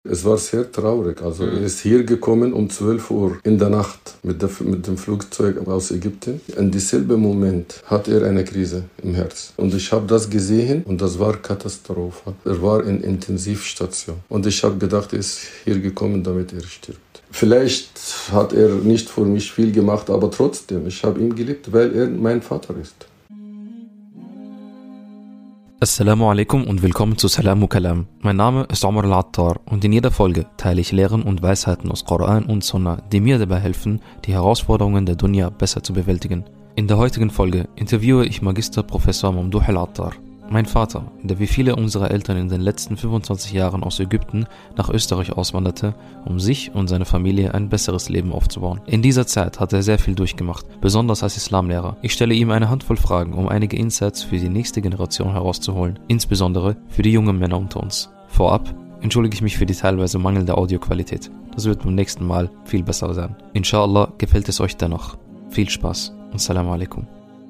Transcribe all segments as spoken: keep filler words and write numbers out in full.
Es war sehr traurig. Also er ist hier gekommen um zwölf Uhr in der Nacht mit, der, mit dem Flugzeug aus Ägypten. In dieselben Moment hat er eine Krise im Herz. Und ich habe das gesehen und das war Katastrophe. Er war in Intensivstation. Und ich habe gedacht, er ist hier gekommen, damit er stirbt. Vielleicht hat er nicht für mich viel gemacht, aber trotzdem, ich habe ihn geliebt, weil er mein Vater ist. Assalamu alaikum und willkommen zu Salamu Kalam. Mein Name ist Omar Al-Attar und in jeder Folge teile ich Lehren und Weisheiten aus Koran und Sunnah, die mir dabei helfen, die Herausforderungen der Dunya besser zu bewältigen. In der heutigen Folge interviewe ich Magister Professor Mamdouh Al-Attar. Mein Vater, der wie viele unserer Eltern in den letzten fünfundzwanzig Jahren aus Ägypten nach Österreich auswanderte, um sich und seine Familie ein besseres Leben aufzubauen. In dieser Zeit hat er sehr viel durchgemacht, besonders als Islamlehrer. Ich stelle ihm eine Handvoll Fragen, um einige Insights für die nächste Generation herauszuholen, insbesondere für die jungen Männer unter uns. Vorab entschuldige ich mich für die teilweise mangelnde Audioqualität. Das wird beim nächsten Mal viel besser sein. Inshallah gefällt es euch dennoch. Viel Spaß und Assalamu alaikum.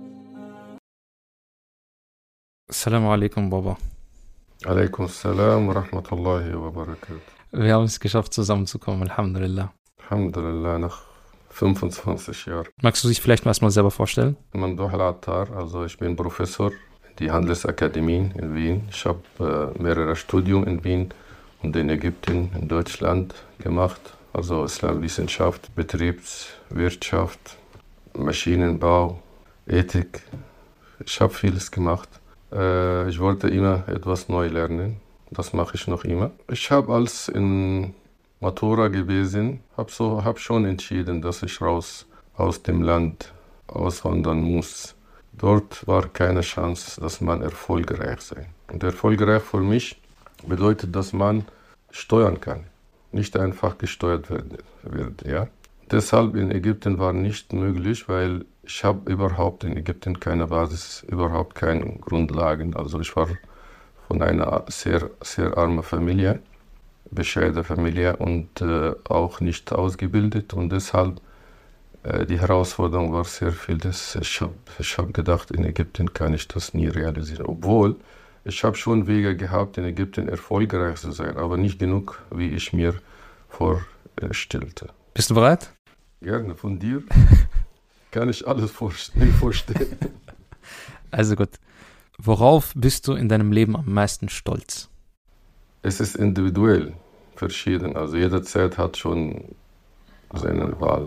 Assalamu alaikum, Baba. Alaikum salam wa rahmatullahi wa barakatuh. Wir haben es geschafft, zusammenzukommen, Alhamdulillah. Alhamdulillah, nach fünfundzwanzig Jahren. Magst du dich vielleicht mal erstmal selber vorstellen? Mamdouh Al-Attar, also ich bin Professor in die Handelsakademie in Wien. Ich habe äh, mehrere Studien in Wien und in Ägypten, in Deutschland gemacht. Also Islamwissenschaft, Betriebswirtschaft, Maschinenbau, Ethik. Ich habe vieles gemacht. Ich wollte immer etwas neu lernen. Das mache ich noch immer. Ich habe als in Matura gewesen, habe so, hab schon entschieden, dass ich raus aus dem Land auswandern muss. Dort war keine Chance, dass man erfolgreich sein. Und erfolgreich für mich bedeutet, dass man steuern kann, nicht einfach gesteuert wird. Ja? Deshalb in Ägypten war nicht möglich, weil ich habe überhaupt in Ägypten keine Basis, überhaupt keine Grundlagen. Also ich war von einer sehr, sehr armen Familie, bescheidene Familie und äh, auch nicht ausgebildet. Und deshalb, äh, die Herausforderung war sehr viel. Das, ich habe ich hab gedacht, in Ägypten kann ich das nie realisieren. Obwohl, ich habe schon Wege gehabt, in Ägypten erfolgreich zu sein, aber nicht genug, wie ich mir vorstellte. Bist du bereit? Gerne, von dir. Kann ich alles vorstellen. Also gut. Worauf bist du in deinem Leben am meisten stolz? Es ist individuell verschieden. Also jede Zeit hat schon seine Wahl.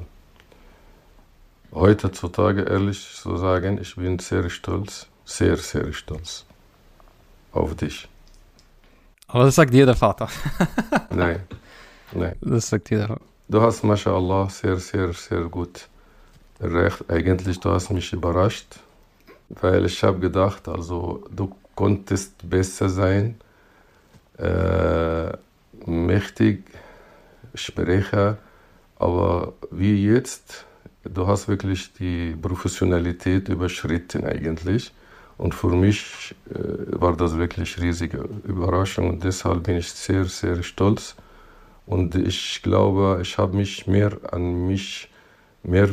Heutzutage, ehrlich zu sagen, ich bin sehr stolz, sehr, sehr stolz auf dich. Aber das sagt jeder Vater. Nein, nein. Das sagt jeder. Du hast, mashallah, sehr, sehr, sehr gut recht. Eigentlich, du hast mich überrascht, weil ich habe gedacht, also du konntest besser sein, äh, mächtig, Sprecher, aber wie jetzt, du hast wirklich die Professionalität überschritten eigentlich. Und für mich äh, war das wirklich eine riesige Überraschung und deshalb bin ich sehr, sehr stolz. Und ich glaube, ich habe mich mehr an mich mehr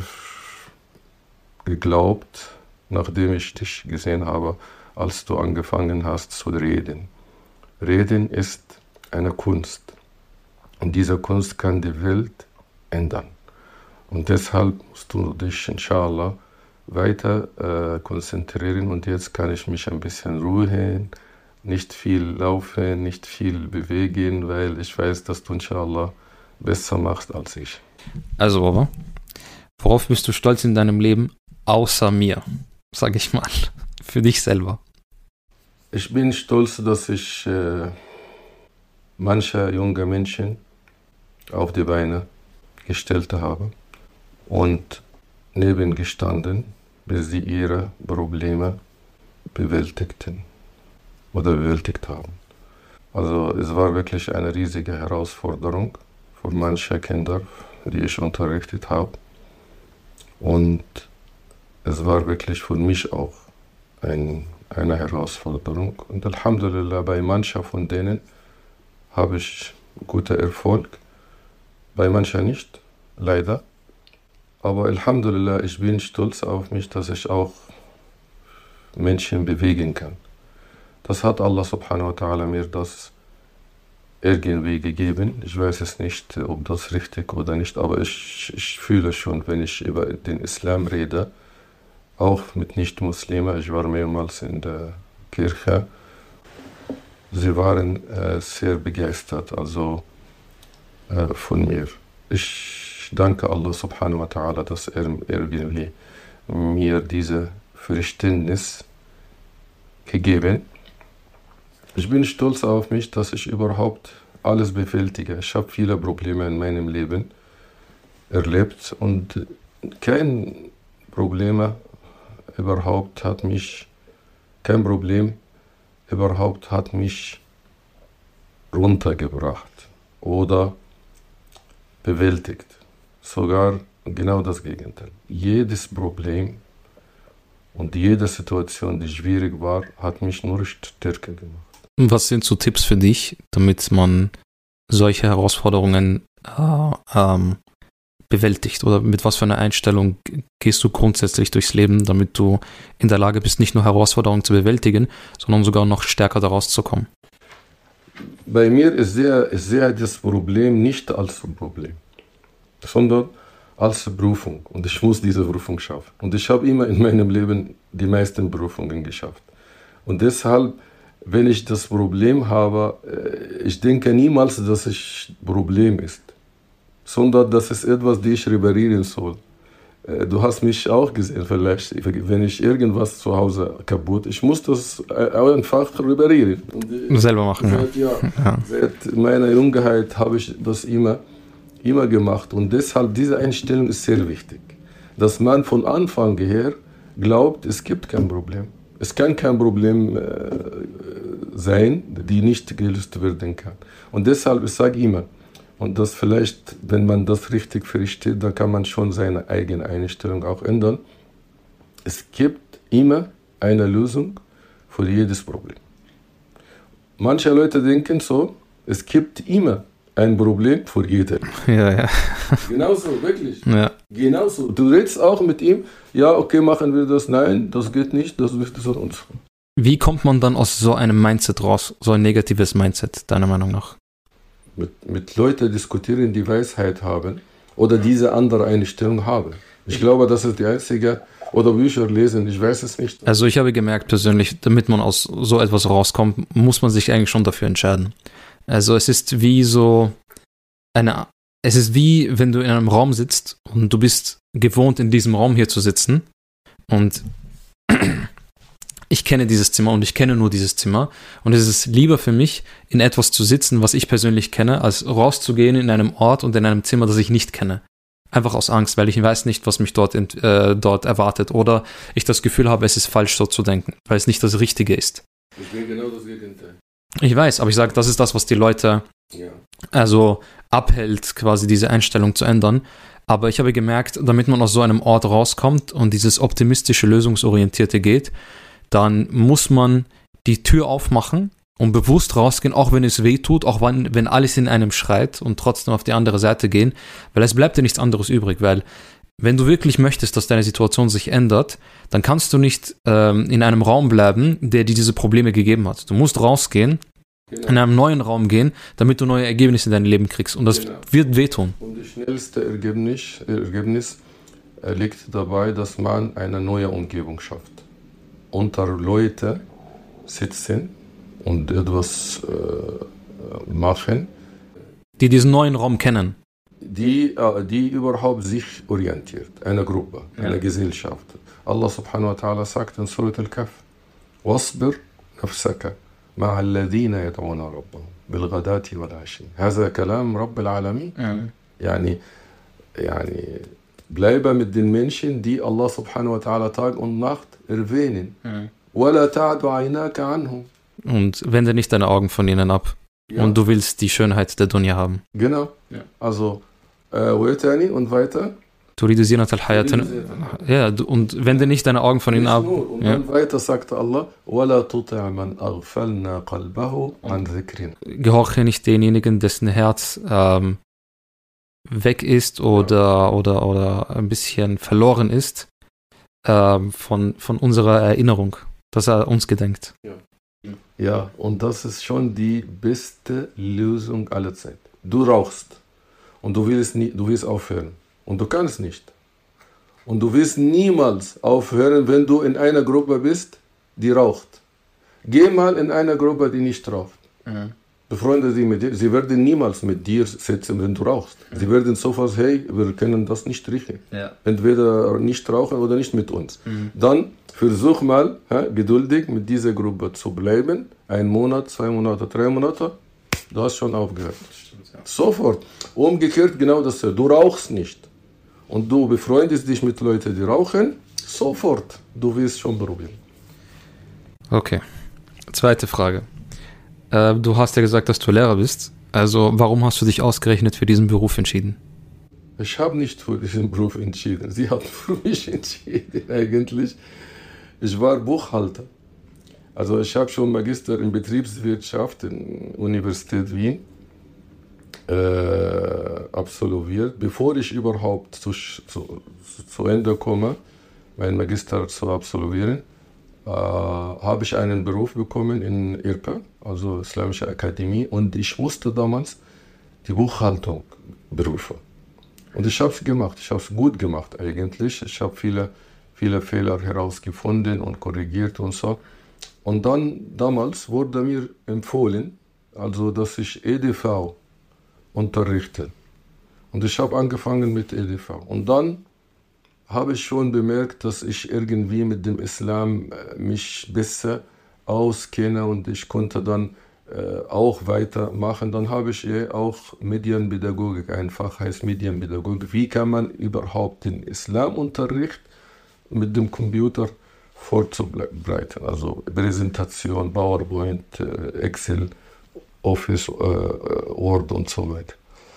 geglaubt, nachdem ich dich gesehen habe, als du angefangen hast zu reden. Reden ist eine Kunst. Und diese Kunst kann die Welt ändern. Und deshalb musst du dich, inshallah, weiter äh, konzentrieren. Und jetzt kann ich mich ein bisschen ruhen, nicht viel laufen, nicht viel bewegen, weil ich weiß, dass du, inshallah, besser machst als ich. Also, Baba, worauf bist du stolz in deinem Leben? Außer mir, sag ich mal, für dich selber. Ich bin stolz, dass ich äh, manche junge Menschen auf die Beine gestellt habe und nebengestanden, bis sie ihre Probleme bewältigten oder bewältigt haben. Also es war wirklich eine riesige Herausforderung für manche Kinder, die ich unterrichtet habe. Und es war wirklich für mich auch ein, eine Herausforderung. Und Alhamdulillah, bei manchen von denen habe ich guten Erfolg, bei manchen nicht, leider. Aber Alhamdulillah, ich bin stolz auf mich, dass ich auch Menschen bewegen kann. Das hat Allah subhanahu wa ta'ala mir das irgendwie gegeben. Ich weiß es nicht, ob das richtig oder nicht, aber ich, ich fühle schon, wenn ich über den Islam rede, auch mit Nicht-Muslimen, ich war mehrmals in der Kirche, sie waren äh, sehr begeistert also, äh, von mir. Ich danke Allah subhanahu wa ta'ala, dass er irgendwie mir diese Verständnis gegeben. Ich bin stolz auf mich, dass ich überhaupt alles bewältige. Ich habe viele Probleme in meinem Leben erlebt und kein Problem überhaupt hat mich, kein Problem überhaupt hat mich runtergebracht oder bewältigt. Sogar genau das Gegenteil. Jedes Problem und jede Situation, die schwierig war, hat mich nur stärker gemacht. Was sind so Tipps für dich, damit man solche Herausforderungen äh, ähm, bewältigt? Oder mit was für einer Einstellung gehst du grundsätzlich durchs Leben, damit du in der Lage bist, nicht nur Herausforderungen zu bewältigen, sondern sogar noch stärker daraus zu kommen? Bei mir ist sehr, ist sehr das Problem nicht als Problem, sondern als Berufung. Und ich muss diese Berufung schaffen. Und ich habe immer in meinem Leben die meisten Berufungen geschafft. Und deshalb, wenn ich das Problem habe, ich denke niemals, dass es ein Problem ist, sondern das ist etwas, das ich reparieren soll. Du hast mich auch gesehen, vielleicht, wenn ich irgendwas zu Hause kaputt, ich muss das einfach reparieren. Und selber machen, seit, ja. Ja, seit meiner Jungheit habe ich das immer, immer gemacht. Und deshalb, diese Einstellung ist sehr wichtig, dass man von Anfang her glaubt, es gibt kein Problem. Es kann kein Problem äh, sein, die nicht gelöst werden kann. Und deshalb, ich sage immer, und das vielleicht, wenn man das richtig versteht, dann kann man schon seine eigene Einstellung auch ändern. Es gibt immer eine Lösung für jedes Problem. Manche Leute denken so, es gibt immer ein Problem für jeden. Ja, ja. Genauso, wirklich. Ja. Genauso. Du redest auch mit ihm, ja, okay, machen wir das, nein, das geht nicht, das wird so und so. Wie kommt man dann aus so einem Mindset raus, so ein negatives Mindset, deiner Meinung nach? Mit, mit Leuten diskutieren, die Weisheit haben oder diese andere Einstellung haben. Ich glaube, das ist die einzige, oder Bücher lesen, ich weiß es nicht. Also ich habe gemerkt persönlich, damit man aus so etwas rauskommt, muss man sich eigentlich schon dafür entscheiden. Also es ist wie so eine, es ist wie, wenn du in einem Raum sitzt und du bist gewohnt, in diesem Raum hier zu sitzen und ich kenne dieses Zimmer und ich kenne nur dieses Zimmer und es ist lieber für mich, in etwas zu sitzen, was ich persönlich kenne, als rauszugehen in einem Ort und in einem Zimmer, das ich nicht kenne. Einfach aus Angst, weil ich weiß nicht, was mich dort, äh, dort erwartet oder ich das Gefühl habe, es ist falsch, so zu denken, weil es nicht das Richtige ist. Ich bin genau das Gegenteil. Ich weiß, aber ich sage, das ist das, was die Leute ja. also abhält, quasi diese Einstellung zu ändern. Aber ich habe gemerkt, damit man aus so einem Ort rauskommt und dieses optimistische, lösungsorientierte geht, dann muss man die Tür aufmachen und bewusst rausgehen, auch wenn es weh tut, auch wenn, wenn alles in einem schreit und trotzdem auf die andere Seite gehen, weil es bleibt dir nichts anderes übrig, weil wenn du wirklich möchtest, dass deine Situation sich ändert, dann kannst du nicht ähm, in einem Raum bleiben, der dir diese Probleme gegeben hat. Du musst rausgehen, genau. in einem neuen Raum gehen, damit du neue Ergebnisse in dein Leben kriegst und das genau. wird wehtun. Und das schnellste Ergebnis, Ergebnis liegt dabei, dass man eine neue Umgebung schafft. Unter Leute sitzen und etwas äh, machen. Die diesen neuen Raum kennen. Die, äh, die überhaupt sich orientiert. Eine Gruppe, ja. eine Gesellschaft. Allah subhanahu wa ta'ala sagt in Surat al-Kahf, وَاصْبِرْ نَفْسَكَ مَعَ الَّذِينَ يَدْعُونَ رَبَّهُمْ بِالْغَدَاةِ وَالْعَشِيِّ هذا كلام رب العالمين. يعني, يعني bleibe mit den Menschen, die Allah subhanahu wa ta'ala Tag und Nacht erwähnen. وَلَا تَعْدُ عَيْنَاكَ عَنْهُمْ. Und wende nicht deine Augen von ihnen ab. Ja. Und du willst die Schönheit der Dunya haben. Genau. Ja. Also, äh, und weiter. تريد زينة الحياة. Ja, und wende nicht deine Augen von ihnen ab. Und ja. dann weiter sagt Allah, وَلَا تُطِعْ مَنْ أَغْفَلْنَا قَلْبَهُ عَنْ ذِكْرِنَا. Gehorche nicht denjenigen, dessen Herz ähm, weg ist oder, ja. oder, oder ein bisschen verloren ist ähm, von, von unserer Erinnerung, dass er uns gedenkt. Ja. Ja, und das ist schon die beste Lösung aller Zeit. Du rauchst und du willst, nie, du willst aufhören und du kannst nicht. Und du willst niemals aufhören, wenn du in einer Gruppe bist, die raucht. Geh mal in eine Gruppe, die nicht raucht. Mhm. Befreunde sie mit dir. Sie werden niemals mit dir sitzen, wenn du rauchst. Mhm. Sie werden sofort, hey, wir können das nicht riechen. Ja. Entweder nicht rauchen oder nicht mit uns. Mhm. Dann versuch mal, ja, geduldig mit dieser Gruppe zu bleiben. Ein Monat, zwei Monate, drei Monate. Du hast schon aufgehört. Stimmt, ja. Sofort. Umgekehrt genau dasselbe. Du rauchst nicht. Und du befreundest dich mit Leuten, die rauchen. Sofort. Du wirst schon probieren. Okay. Zweite Frage. Äh, du hast ja gesagt, dass du Lehrer bist. Also warum hast du dich ausgerechnet für diesen Beruf entschieden? Ich habe nicht für diesen Beruf entschieden. Sie haben für mich entschieden eigentlich. Ich war Buchhalter. Also ich habe schon Magister in Betriebswirtschaft in der Universität Wien äh, absolviert. Bevor ich überhaupt zu, zu, zu Ende komme, mein Magister zu absolvieren, äh, habe ich einen Beruf bekommen in I R P A, also Islamische Akademie, und ich musste damals die Buchhaltung berufen. Und ich habe es gemacht, ich habe es gut gemacht eigentlich. Ich habe viele, viele Fehler herausgefunden und korrigiert und so. Und dann, damals wurde mir empfohlen, also dass ich E D V unterrichte. Und ich habe angefangen mit E D V. Und dann habe ich schon bemerkt, dass ich irgendwie mit dem Islam mich besser auskenne und ich konnte dann äh, auch weitermachen. Dann habe ich eh auch Medienpädagogik, ein Fach heißt Medienpädagogik. Wie kann man überhaupt den Islamunterricht mit dem Computer vorzubereiten? Also Präsentation, PowerPoint, äh, Excel, Office, äh, Word und so weiter.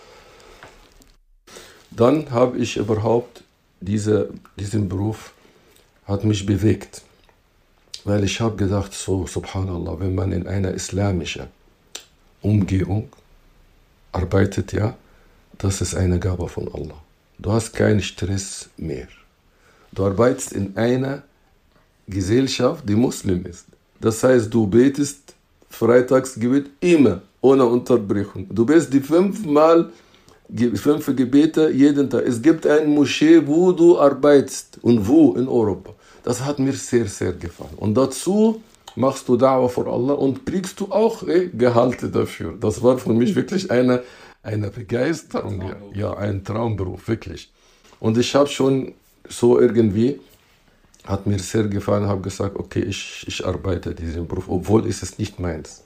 Dann habe ich überhaupt Diese, diesen Beruf hat mich bewegt, weil ich habe gedacht, so subhanallah, wenn man in einer islamischen Umgebung arbeitet, ja, das ist eine Gabe von Allah. Du hast keinen Stress mehr. Du arbeitest in einer Gesellschaft, die Muslim ist. Das heißt, du betest Freitagsgebet immer, ohne Unterbrechung. Du bist die fünfmal Fünf Gebete jeden Tag. Es gibt eine Moschee, wo du arbeitest und wo in Europa. Das hat mir sehr, sehr gefallen. Und dazu machst du Da'wah für Allah und kriegst du auch eh, Gehalte dafür. Das war für mich wirklich eine, eine Begeisterung. Ja, ja, ein Traumberuf, wirklich. Und ich habe schon so irgendwie, hat mir sehr gefallen, habe gesagt, okay, ich, ich arbeite diesen Beruf, obwohl es ist nicht meins.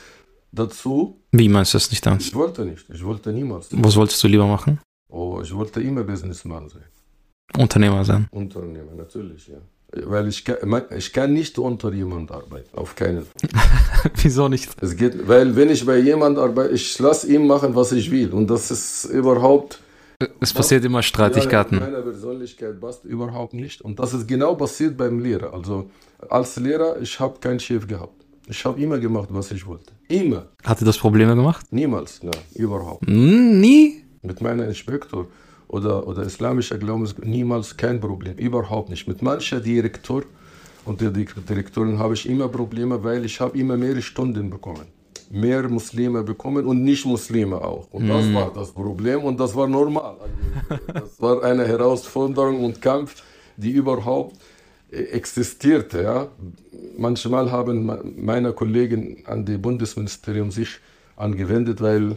Dazu. Wie meinst du das nicht ernst? Ich wollte nicht, ich wollte niemals. Was wolltest du lieber machen? Oh, ich wollte immer Businessman sein. Unternehmer sein? Unternehmer, natürlich, ja. Weil ich kann, ich kann nicht unter jemand arbeiten, auf keinen Fall. Wieso nicht? Es geht, weil wenn ich bei jemand arbeite, ich lasse ihm machen, was ich will. Und das ist überhaupt... Es passiert immer Streitigkeiten. Ja, meine Persönlichkeit passt überhaupt nicht. Und das ist genau passiert beim Lehrer. Also als Lehrer, ich habe keinen Chef gehabt. Ich habe immer gemacht, was ich wollte. Immer. Hatte das Probleme gemacht? Niemals, nein, überhaupt. Nie? Mit meinem Inspektor oder, oder islamischer Glaubens niemals kein Problem, überhaupt nicht. Mit mancher Direktor und der Direktorin habe ich immer Probleme, weil ich habe immer mehr Stunden bekommen. Mehr Muslime bekommen und Nicht-Muslime auch. Und das mm. war das Problem und das war normal. Also, das war eine Herausforderung und Kampf, die überhaupt existierte. Ja. Manchmal haben meine Kollegen an das Bundesministerium sich angewendet, weil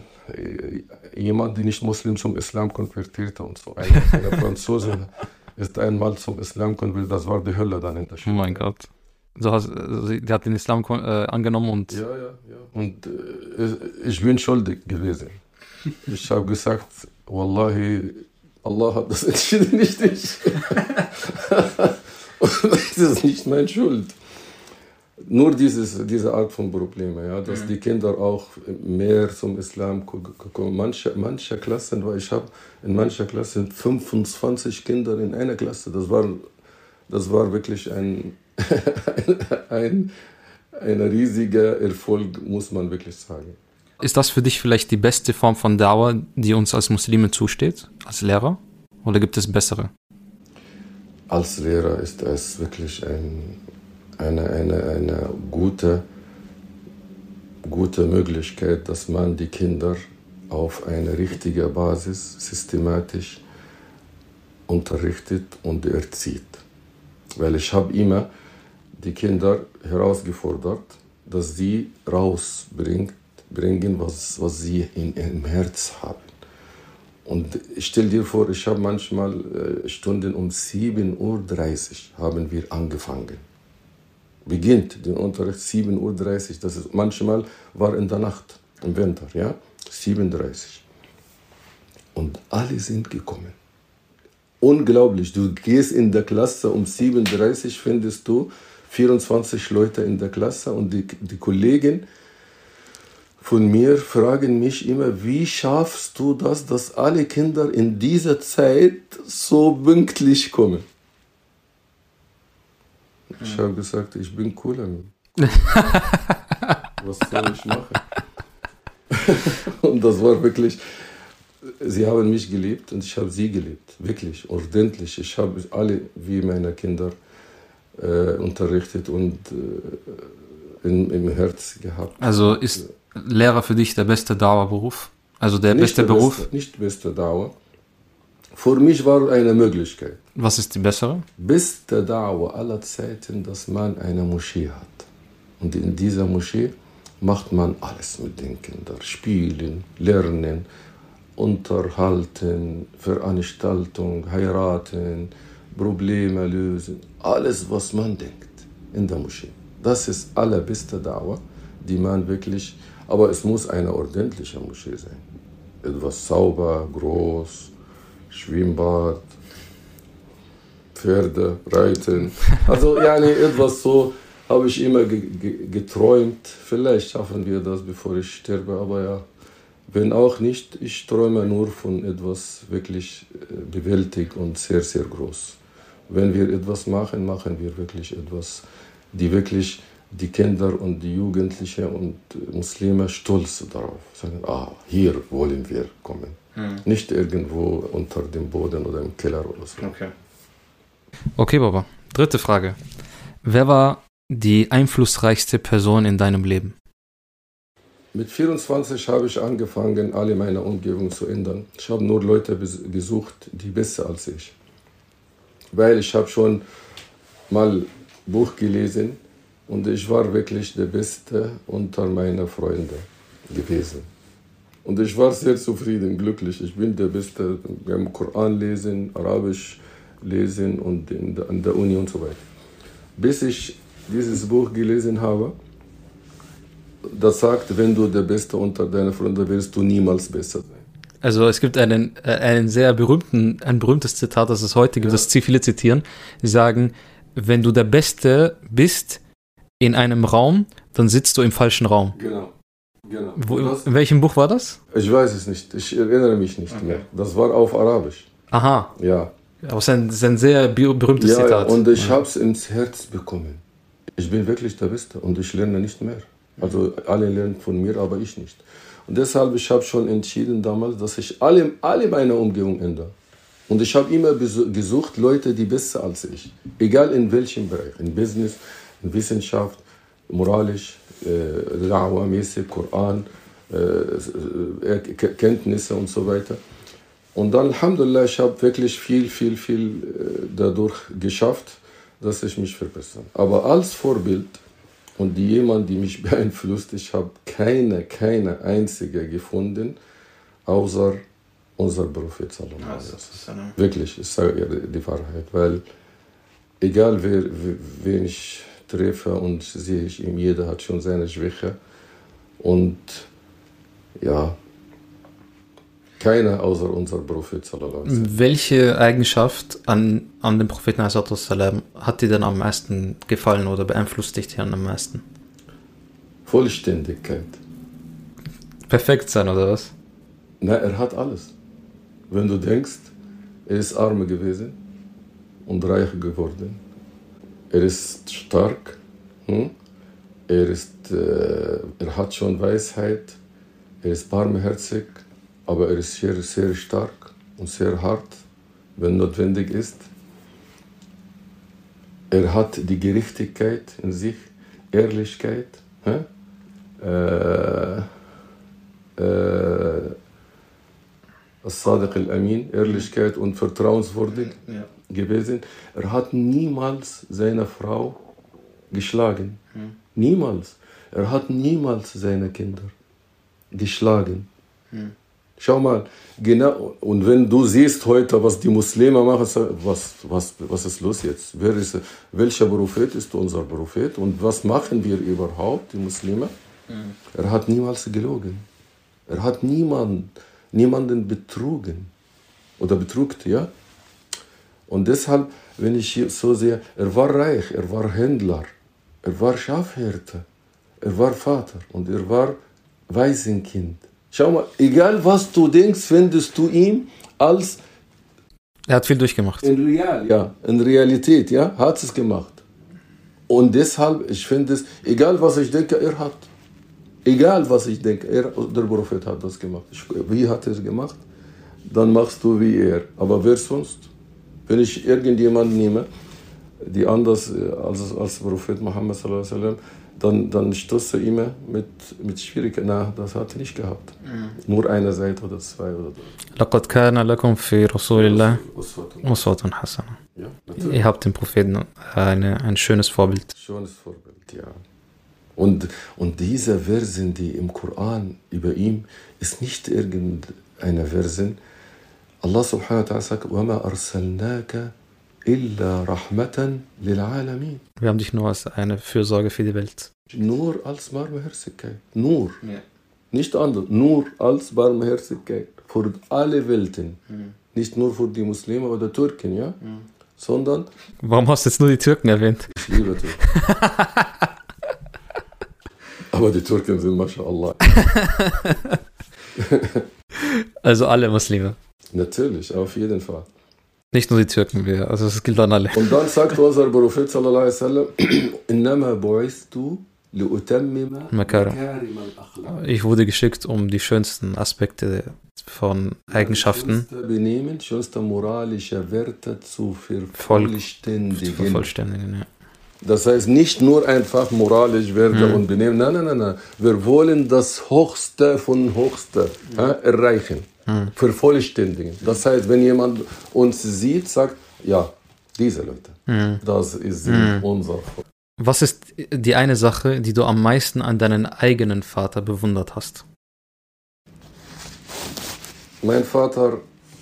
jemand, der nicht Muslim zum Islam konvertierte und so. Eine, eine Franzose ist einmal zum Islam konvertiert, das war die Hölle dann in der Schule. Oh mein Gott. So hast, die hat den Islam äh, angenommen und... Ja, ja, ja. Und äh, ich bin schuldig gewesen. Ich habe gesagt, Wallahi, Allah hat das entschieden, nicht ich. Das ist nicht meine Schuld. Nur dieses, diese Art von Probleme, ja, dass mhm. die Kinder auch mehr zum Islam kommen. Manche, manche Klassen, weil ich habe in mancher Klasse fünfundzwanzig Kinder in einer Klasse. Das war, das war wirklich ein, ein, ein riesiger Erfolg, muss man wirklich sagen. Ist das für dich vielleicht die beste Form von Da'wah, die uns als Muslime zusteht, als Lehrer? Oder gibt es bessere? Als Lehrer ist es wirklich ein, eine, eine, eine gute gute Möglichkeit, dass man die Kinder auf eine richtige Basis systematisch unterrichtet und erzieht. Weil ich habe immer die Kinder herausgefordert, dass sie rausbringen, was, was sie in ihrem Herz haben. Und stell dir vor, ich habe manchmal äh, Stunden um sieben Uhr dreißig haben wir angefangen. Beginnt den Unterricht sieben Uhr dreißig, das ist, manchmal war in der Nacht, im Winter, ja, sieben Uhr dreißig. Und alle sind gekommen. Unglaublich, du gehst in der Klasse um sieben Uhr dreißig, findest du vierundzwanzig Leute in der Klasse und die, die Kollegen von mir fragen mich immer, wie schaffst du das, dass alle Kinder in dieser Zeit so pünktlich kommen? Ich habe gesagt, ich bin cooler. Was soll ich machen? Und das war wirklich, sie haben mich geliebt und ich habe sie geliebt. Wirklich, ordentlich. Ich habe alle wie meine Kinder äh, unterrichtet und äh, in, im Herz gehabt. Also ist Lehrer für dich der beste Dauerberuf? Also der nicht beste der Beruf? Beste, nicht beste Dauer. Für mich war eine Möglichkeit. Was ist die bessere? Beste Dauer aller Zeiten, dass man eine Moschee hat. Und in dieser Moschee macht man alles mit den Kindern. Spielen, lernen, unterhalten, Veranstaltung, heiraten, Probleme lösen. Alles, was man denkt in der Moschee. Das ist allerbeste Dauer, die man wirklich... Aber es muss eine ordentliche Moschee sein. Etwas sauber, groß, Schwimmbad, Pferde, Reiten. Also ja, nee, etwas so habe ich immer ge- ge- geträumt. Vielleicht schaffen wir das, bevor ich sterbe, aber ja, wenn auch nicht, ich träume nur von etwas wirklich bewältigt und sehr, sehr groß. Wenn wir etwas machen, machen wir wirklich etwas, die wirklich die Kinder und die Jugendlichen und Muslime stolz darauf sagen, ah, hier wollen wir kommen. Hm. Nicht irgendwo unter dem Boden oder im Keller oder so. Okay. Okay, Baba. Dritte Frage. Wer war die einflussreichste Person in deinem Leben? Mit vierundzwanzig habe ich angefangen, alle meine Umgebung zu ändern. Ich habe nur Leute gesucht, die besser als ich. Weil ich habe schon mal ein Buch gelesen und ich war wirklich der Beste unter meinen Freunden gewesen. Und ich war sehr zufrieden, glücklich. Ich bin der Beste beim Koran lesen, Arabisch lesen und in der, an der Uni und so weiter. Bis ich dieses Buch gelesen habe, das sagt, wenn du der Beste unter deinen Freunden wirst du niemals besser sein. Also es gibt einen, äh, einen sehr berühmten, ein berühmtes Zitat, das es heute gibt, ja. Das viele zitieren. Sie sagen, wenn du der Beste bist in einem Raum, dann sitzt du im falschen Raum. Genau. genau. Wo, in welchem Buch war das? Ich weiß es nicht, ich erinnere mich nicht okay. mehr. Das war auf Arabisch. Aha. Ja. Aber es ist ein, das ist ein sehr berühmtes ja, Zitat. Ja, und ich habe es ins Herz bekommen. Ich bin wirklich der Beste und ich lerne nicht mehr. Also alle lernen von mir, aber ich nicht. Und deshalb, ich habe schon entschieden damals, dass ich alle, alle meine Umgebung ändere. Und ich habe immer gesucht, Leute, die besser als ich. Egal in welchem Bereich. In Business, in Wissenschaft, moralisch, äh, Da'wah, mäßig, Koran, äh, Kenntnisse und so weiter. Und dann, Alhamdulillah, ich habe wirklich viel, viel, viel äh, dadurch geschafft, dass ich mich verbessere. Aber als Vorbild und die jemand, die mich beeinflusst, ich habe keine, keine einzige gefunden, außer unser Prophet sallallahu alaihi wasallam. Wirklich, ich sage ihr die Wahrheit, weil egal wer, wen ich treffe und sehe ich ihm, jeder hat schon seine Schwäche und ja, keiner außer unser Prophet sallallahu alaihi wasallam. Welche Eigenschaft an, an dem Propheten sallallahu alaihi wasallam hat dir denn am meisten gefallen oder beeinflusst dich hier am meisten? Vollständigkeit. Perfekt sein, oder was? Na, er hat alles. Wenn du denkst, er ist arm gewesen und reich geworden. Er ist stark. Hm? Er, ist, äh, er hat schon Weisheit. Er ist barmherzig. Aber er ist sehr, sehr stark und sehr hart, wenn notwendig ist. Er hat die Gerechtigkeit in sich, Ehrlichkeit. Hä? äh, äh, As-Sadiq al-Amin, Ehrlichkeit und vertrauenswürdig ja. gewesen. Er hat niemals seine Frau geschlagen. Hm. Niemals. Er hat niemals seine Kinder geschlagen. Hm. Schau mal, genau. Und wenn du siehst heute, was die Muslime machen, was, was, was ist los jetzt? Wer ist, welcher Prophet ist unser Prophet? Und was machen wir überhaupt, die Muslime? Hm. Er hat niemals gelogen. Er hat niemand niemanden betrogen oder betrugt, ja. Und deshalb, wenn ich hier so sehe, er war reich, er war Händler, er war Schafhirte, er war Vater und er war Waisenkind. Schau mal, egal was du denkst, findest du ihn als... Er hat viel durchgemacht. In Real, ja, in Realität, ja, hat es gemacht. Und deshalb, ich finde es, egal was ich denke, er hat. Egal was ich denke, er, der Prophet hat das gemacht. Ich, wie hat er es gemacht? Dann machst du wie er. Aber wer sonst? Wenn ich irgendjemanden nehme, die anders als, als Prophet Muhammad sallallahu alaihi wasallam, dann, dann stoße ich immer mit, mit Schwierigkeiten. Na, das hat er nicht gehabt. Mhm. Nur eine Seite oder zwei oder drei. لقد كان لكم في رسول الله أسوة حسنة. Ja, ihr habt den Propheten eine, ein schönes Vorbild. Schönes Vorbild, ja. Und, und diese Versen, die im Koran über ihn, ist nicht irgendeine Versen. Allah subhanahu wa ta'ala sagt, وَمَا أَرْسَلْنَاكَ إِلَّا رَحْمَةً لِلْعَالَمِينَ. Wir haben dich nur als eine Fürsorge für die Welt. Nur als Barmherzigkeit. Nur. Ja. Nicht anders. Nur als Barmherzigkeit. Für alle Welten. Mhm. Nicht nur für die Muslime oder Türken, ja? Mhm. Sondern... Warum hast du jetzt nur die Türken erwähnt? Ich liebe Türken. Aber die Türken sind MashaAllah. Also alle Muslime. Natürlich, auf jeden Fall. Nicht nur die Türken, wir, also es gilt an alle. Und dann sagt unser Prophet sallallahu alaihi wasallam, innama bu'istu li'utammima makarim al-akhlaq. Ich wurde geschickt, um die schönsten Aspekte von Eigenschaften, schönste Benehmen, schönste moralische Werte zu vervollständigen. Zu vervollständigen, ja. Das heißt, nicht nur einfach moralisch werden mhm. und benehmen. Nein, nein, nein, nein. Wir wollen das Höchste von Höchste mhm. äh, erreichen. Mhm. Vervollständigen. Das heißt, wenn jemand uns sieht, sagt, ja, diese Leute, mhm. das ist mhm. unser Volk. Was ist die eine Sache, die du am meisten an deinen eigenen Vater bewundert hast? Mein Vater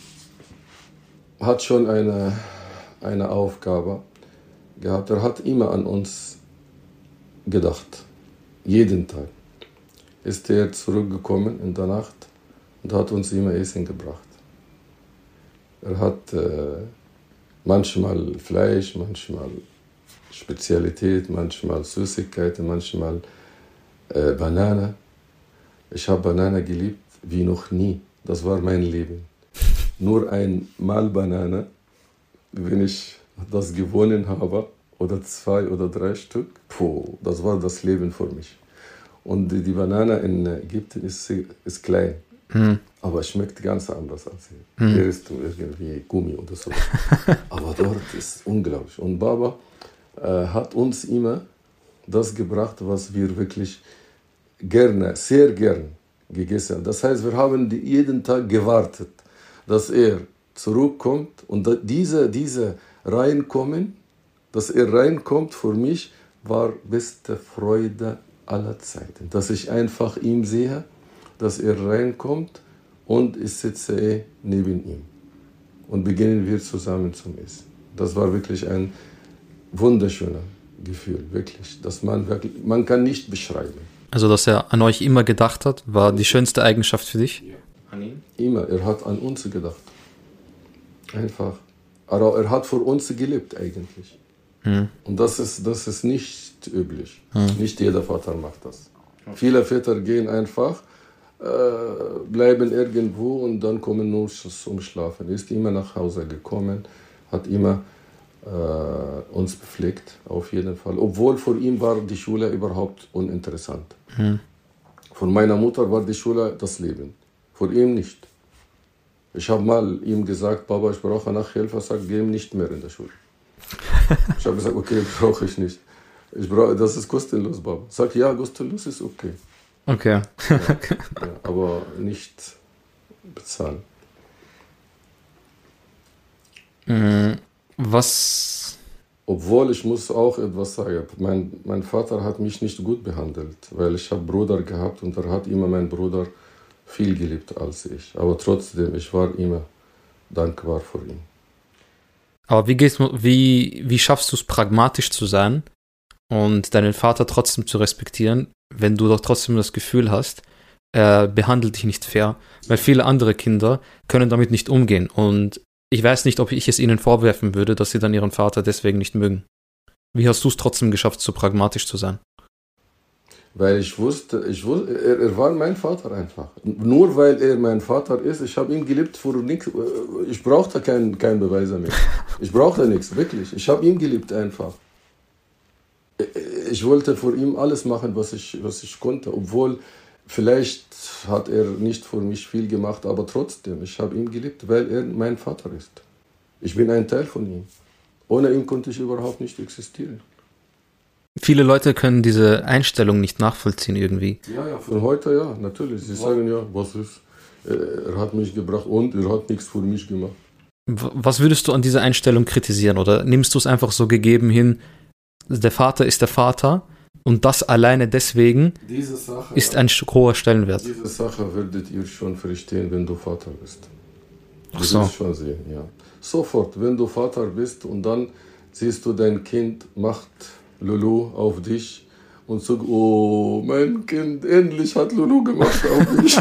hat schon eine, eine Aufgabe gehabt. Er hat immer an uns gedacht. Jeden Tag ist er zurückgekommen in der Nacht und hat uns immer Essen gebracht. Er hat äh, manchmal Fleisch, manchmal Spezialität, manchmal Süßigkeiten, manchmal äh, Banane. Ich habe Banane geliebt wie noch nie. Das war mein Leben. Nur einmal Banane, wenn ich das gewonnen habe, oder zwei oder drei Stück, puh, das war das Leben für mich. Und die, die Banane in Ägypten ist, ist klein, mhm. aber schmeckt ganz anders als hier. Mhm. Hier ist irgendwie Gummi oder so. Aber dort ist unglaublich. Und Baba äh, hat uns immer das gebracht, was wir wirklich gerne, sehr gern gegessen haben. Das heißt, wir haben jeden Tag gewartet, dass er zurückkommt und diese, diese reinkommen, dass er reinkommt, für mich war beste Freude aller Zeiten. Dass ich einfach ihn sehe, dass er reinkommt und ich sitze neben ihm. Und beginnen wir zusammen zum Essen. Das war wirklich ein wunderschönes Gefühl, wirklich. Dass man, wirklich, man kann nicht beschreiben. Also, dass er an euch immer gedacht hat, war die schönste Eigenschaft für dich? Ja. An ihn? Immer, er hat an uns gedacht. Einfach. Aber er hat für uns gelebt eigentlich. Hm. Und das ist, das ist nicht üblich. Hm. Nicht jeder Vater macht das. Okay. Viele Väter gehen einfach, äh, bleiben irgendwo und dann kommen nur zum Schlafen. Er ist immer nach Hause gekommen, hat immer äh, uns bepflegt, auf jeden Fall. Obwohl für ihn war die Schule überhaupt uninteressant. Hm. Von meiner Mutter war die Schule das Leben, für ihn nicht. Ich habe mal ihm gesagt, Papa, ich brauche Nachhilfe. Er sagt, geh nicht mehr in der Schule. Ich habe gesagt, okay, brauche ich nicht. Ich brauche, das ist kostenlos, Papa. Sagt, ja, kostenlos ist okay. Okay. Ja, ja, aber nicht bezahlen. Mm, Was? Obwohl, ich muss auch etwas sagen. Mein, mein Vater hat mich nicht gut behandelt, weil ich habe Bruder gehabt und er hat immer meinen Bruder viel geliebt als ich. Aber trotzdem, ich war immer dankbar für ihn. Aber wie gehst du, wie, wie schaffst du es, pragmatisch zu sein und deinen Vater trotzdem zu respektieren, wenn du doch trotzdem das Gefühl hast, er behandelt dich nicht fair? Weil viele andere Kinder können damit nicht umgehen. Und ich weiß nicht, ob ich es ihnen vorwerfen würde, dass sie dann ihren Vater deswegen nicht mögen. Wie hast du es trotzdem geschafft, so pragmatisch zu sein? Weil ich wusste, ich wusste er, er war mein Vater einfach. Nur weil er mein Vater ist, ich habe ihn geliebt für nichts. Ich brauchte keinen kein Beweise mehr. Ich brauchte nichts, wirklich. Ich habe ihn geliebt einfach. Ich wollte für ihn alles machen, was ich, was ich konnte. Obwohl, vielleicht hat er nicht für mich viel gemacht, aber trotzdem, ich habe ihn geliebt, weil er mein Vater ist. Ich bin ein Teil von ihm. Ohne ihn konnte ich überhaupt nicht existieren. Viele Leute können diese Einstellung nicht nachvollziehen irgendwie. Ja, ja, von heute ja, natürlich. Sie sagen ja, was ist, er hat mich gebracht und er hat nichts für mich gemacht. Was würdest du an dieser Einstellung kritisieren? Oder nimmst du es einfach so gegeben hin, der Vater ist der Vater und das alleine deswegen Diese Sache, ist ein hoher Stellenwert? Diese Sache werdet ihr schon verstehen, wenn du Vater bist. Ach so. Du wirst schon sehen, ja. Sofort, wenn du Vater bist und dann siehst du, dein Kind macht Lulu auf dich und sagst, oh, mein Kind, endlich hat Lulu gemacht auf mich.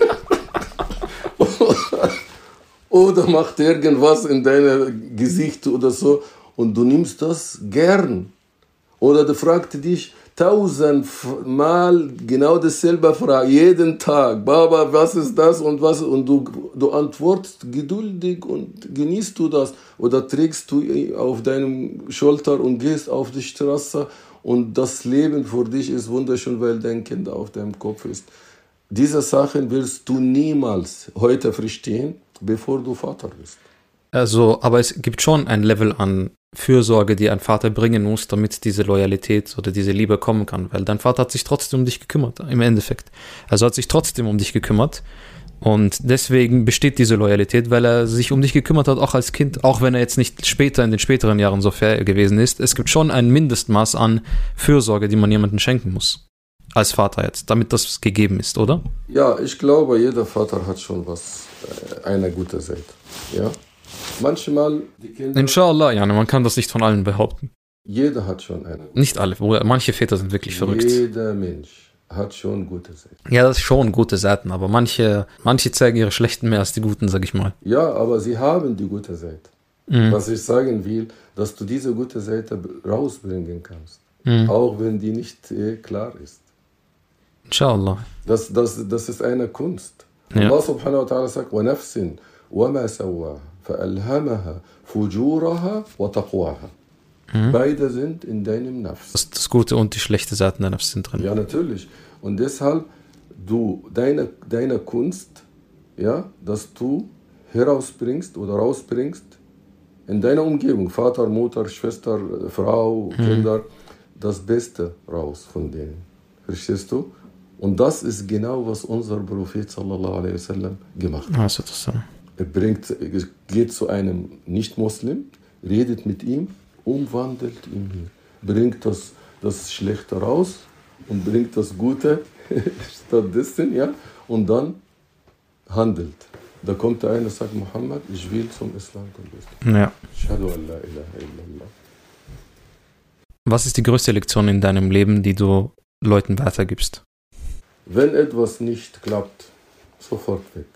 Oder macht irgendwas in deinem Gesicht oder so und du nimmst das gern. Oder der fragt dich tausendmal genau dasselbe Frage, jeden Tag. Baba, was ist das und was? Und du, du antwortest geduldig und genießt du das. Oder trägst du auf deinem Schulter und gehst auf die Straße und das Leben für dich ist wunderschön, weil dein Kind auf deinem Kopf ist. Diese Sachen wirst du niemals heute verstehen, bevor du Vater bist. Also, aber es gibt schon ein Level an Fürsorge, die ein Vater bringen muss, damit diese Loyalität oder diese Liebe kommen kann, weil dein Vater hat sich trotzdem um dich gekümmert, im Endeffekt. Also hat sich trotzdem um dich gekümmert und deswegen besteht diese Loyalität, weil er sich um dich gekümmert hat, auch als Kind, auch wenn er jetzt nicht später, in den späteren Jahren so fair gewesen ist. Es gibt schon ein Mindestmaß an Fürsorge, die man jemandem schenken muss, als Vater jetzt, damit das gegeben ist, oder? Ja, ich glaube, jeder Vater hat schon was, eine gute Seite, ja. Manchmal, die Kinder... Inshallah, ja, man kann das nicht von allen behaupten. Jeder hat schon eine. Nicht alle, manche Väter sind wirklich verrückt. Jeder Mensch hat schon gute Seiten. Ja, das ist schon gute Seiten, aber manche, manche zeigen ihre schlechten mehr als die guten, sag ich mal. Ja, aber sie haben die gute Seite. Mhm. Was ich sagen will, dass du diese gute Seite rausbringen kannst. Mhm. Auch wenn die nicht eh, klar ist. Inshallah. Das, das, das ist eine Kunst. Ja. Allah subhanahu wa ta'ala sagt, وَنَفْسٍ وَمَا سَوَّاهَا فَأَلْهَمَهَا فُجُورَهَا وَتَقْوَاهَا. Mhm. Beide sind in deinem Nafs. Das, das gute und die schlechte Seiten der Nafs sind drin. Ja, natürlich. Und deshalb, du, deine, deine Kunst, ja, dass du herausbringst oder rausbringst in deiner Umgebung, Vater, Mutter, Schwester, Frau, mhm. Kinder, das Beste raus von denen. Verstehst du? Und das ist genau, was unser Prophet sallallahu alaihi wasallam gemacht hat. Also das so. Er bringt, geht zu einem Nicht-Muslim, redet mit ihm, umwandelt ihn hier. Bringt das, das Schlechte raus und bringt das Gute stattdessen, ja, und dann handelt. Da kommt der eine und sagt, Muhammad, ich will zum Islam kommen. Ja. Ashhadu an la ilaha illallah. Was ist die größte Lektion in deinem Leben, die du Leuten weitergibst? Wenn etwas nicht klappt, sofort weg.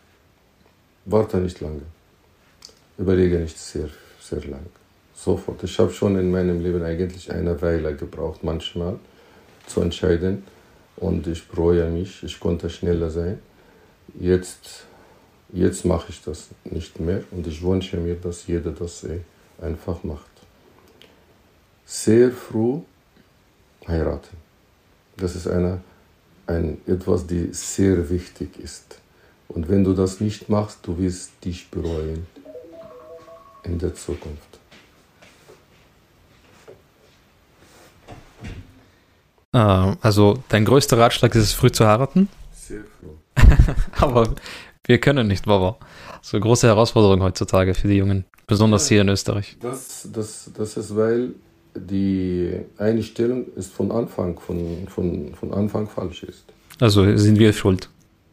Warte nicht lange. Überlege nicht sehr, sehr lang. Sofort. Ich habe schon in meinem Leben eigentlich eine Weile gebraucht, manchmal zu entscheiden. Und ich bereue mich. Ich konnte schneller sein. Jetzt, jetzt mache ich das nicht mehr. Und ich wünsche mir, dass jeder das einfach macht. Sehr früh heiraten. Das ist eine, ein, etwas, die sehr wichtig ist. Und wenn du das nicht machst, du wirst dich bereuen in der Zukunft. Äh, also dein größter Ratschlag ist es, früh zu heiraten? Sehr früh. Aber wir können nicht, Baba. So eine große Herausforderung heutzutage für die Jungen, besonders ja, hier in Österreich. Das, das, das ist, weil die Einstellung ist von Anfang, von, von, von Anfang falsch ist. Also sind wir schuld?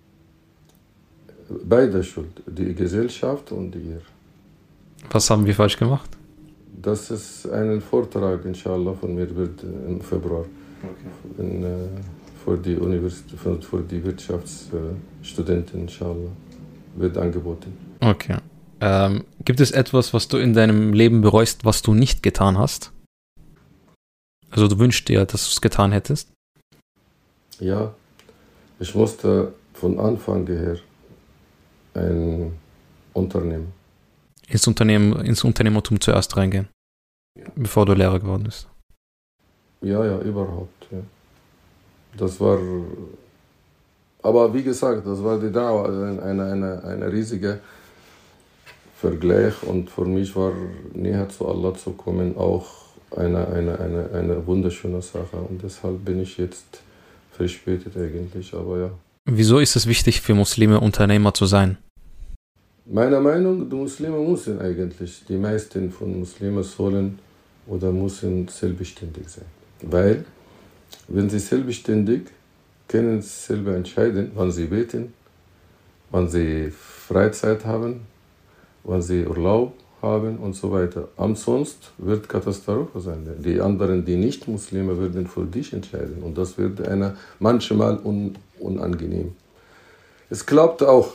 Beide schuld, die Gesellschaft und ihr. Was haben wir falsch gemacht? Das ist ein Vortrag, inshallah, von mir wird im Februar okay. in, äh, für die Universität, für, für die Wirtschaftsstudenten, inshallah, wird angeboten. Okay. Ähm, gibt es etwas, was du in deinem Leben bereust, was du nicht getan hast? Also du wünschst dir, dass du es getan hättest? Ja, ich musste von Anfang her ein Unternehmen. Ins Unternehmen, ins Unternehmertum zuerst reingehen, ja. Bevor du Lehrer geworden bist? Ja, ja, überhaupt. Ja. Das war, aber wie gesagt, das war die Dauer, eine, eine, eine riesige Vergleich und für mich war näher zu Allah zu kommen auch eine, eine, eine, eine wunderschöne Sache und deshalb bin ich jetzt verspätet eigentlich, aber ja. Wieso ist es wichtig für Muslime, Unternehmer zu sein? Meiner Meinung nach, die Muslime müssen eigentlich, die meisten von Muslimen sollen oder müssen selbstständig sein. Weil, wenn sie selbstständig, können sie selber entscheiden, wann sie beten, wann sie Freizeit haben, wann sie Urlaub haben und so weiter. Ansonsten wird Katastrophe sein. Die anderen, die nicht Muslime, werden für dich entscheiden. Und das wird einer manchmal un, unangenehm. Es klappt auch.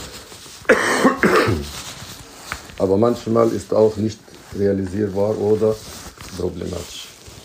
Aber manchmal ist auch nicht realisierbar oder problematisch.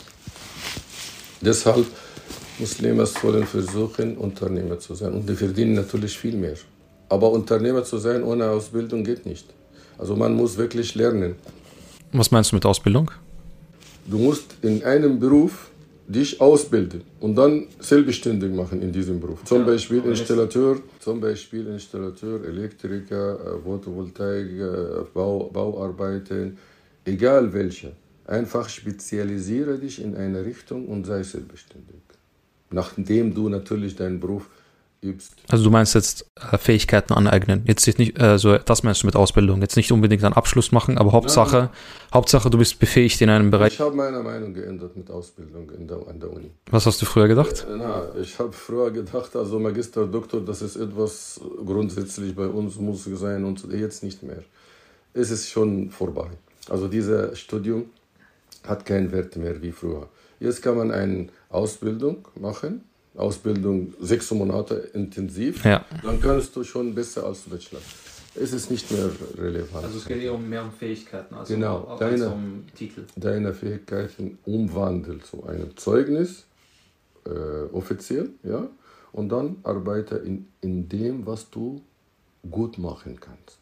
Deshalb Muslime sollen versuchen, Unternehmer zu sein. Und die verdienen natürlich viel mehr. Aber Unternehmer zu sein ohne Ausbildung geht nicht. Also man muss wirklich lernen. Was meinst du mit Ausbildung? Du musst in einem Beruf dich ausbilden und dann selbstständig machen in diesem Beruf. Zum ja, Beispiel Installateur, zum Beispiel Installateur, Elektriker, Photovoltaik, Bau, Bauarbeiten, egal welche. Einfach spezialisiere dich in eine Richtung und sei selbstständig. Nachdem du natürlich deinen Beruf übst. Also du meinst jetzt äh, Fähigkeiten aneignen. Jetzt nicht, äh, so, das meinst du mit Ausbildung. Jetzt nicht unbedingt einen Abschluss machen, aber Hauptsache, Nein. Hauptsache du bist befähigt in einem Bereich. Ich habe meine Meinung geändert mit Ausbildung in der, an der Uni. Was hast du früher gedacht? Äh, na, ich habe früher gedacht, also Magister, Doktor, das ist etwas grundsätzlich bei uns muss sein und jetzt nicht mehr. Es ist schon vorbei. Also dieses Studium hat keinen Wert mehr wie früher. Jetzt kann man eine Ausbildung machen. Ausbildung sechs Monate intensiv, ja. Dann kannst du schon besser als Bachelor. Es ist nicht mehr relevant. Also es geht eher um mehr um Fähigkeiten als, genau. um, deine, als um Titel. Deine Fähigkeiten umwandeln zu einem Zeugnis, äh, offiziell, ja, und dann arbeite in, in dem, was du gut machen kannst.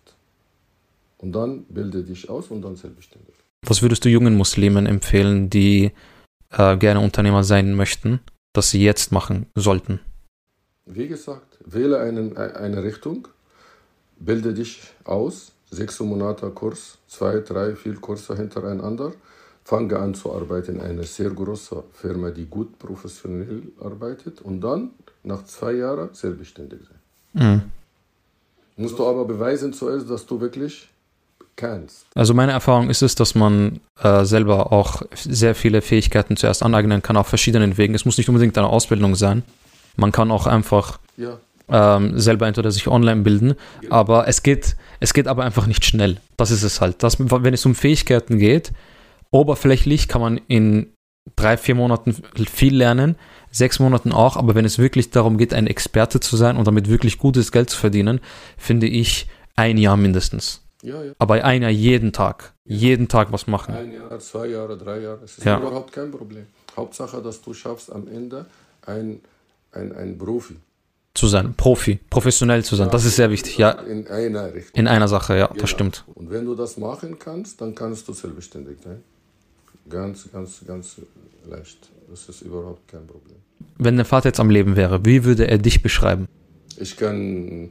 Und dann bilde dich aus und dann selbstständig. Was würdest du jungen Muslimen empfehlen, die äh, gerne Unternehmer sein möchten, dass sie jetzt machen sollten? Wie gesagt, wähle einen, eine Richtung, bilde dich aus, sechs Monate Kurs, zwei, drei, vier Kurse hintereinander, fange an zu arbeiten in einer sehr großen Firma, die gut professionell arbeitet und dann nach zwei Jahren selbstständig sein. Mhm. Musst du aber beweisen zuerst, dass du wirklich kannst. Also meine Erfahrung ist es, dass man äh, selber auch sehr viele Fähigkeiten zuerst aneignen kann auf verschiedenen Wegen. Es muss nicht unbedingt eine Ausbildung sein. Man kann auch einfach ja. ähm, selber entweder sich online bilden, ja. aber es geht, es geht aber einfach nicht schnell. Das ist es halt. Das, wenn es um Fähigkeiten geht, oberflächlich kann man in drei, vier Monaten viel lernen, sechs Monaten auch, aber wenn es wirklich darum geht, ein Experte zu sein und damit wirklich gutes Geld zu verdienen, finde ich ein Jahr mindestens. Ja, ja. Aber einer jeden Tag. Ja. Jeden Tag was machen. Ein Jahr, zwei Jahre, drei Jahre. Es ist ja. überhaupt kein Problem. Hauptsache, dass du schaffst am Ende ein, ein, ein Profi. Zu sein, Profi, professionell zu sein. Ja, das ist sehr wichtig. Ja. In einer Richtung. In einer Sache, ja, genau. Das stimmt. Und wenn du das machen kannst, dann kannst du selbstständig sein. Ganz, ganz, ganz leicht. Das ist überhaupt kein Problem. Wenn dein Vater jetzt am Leben wäre, wie würde er dich beschreiben? Ich kann...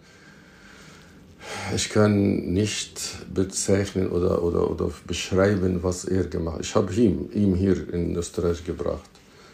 Ich kann nicht bezeichnen oder, oder, oder beschreiben, was er gemacht hat. Ich habe ihn, ihn hier in Österreich gebracht.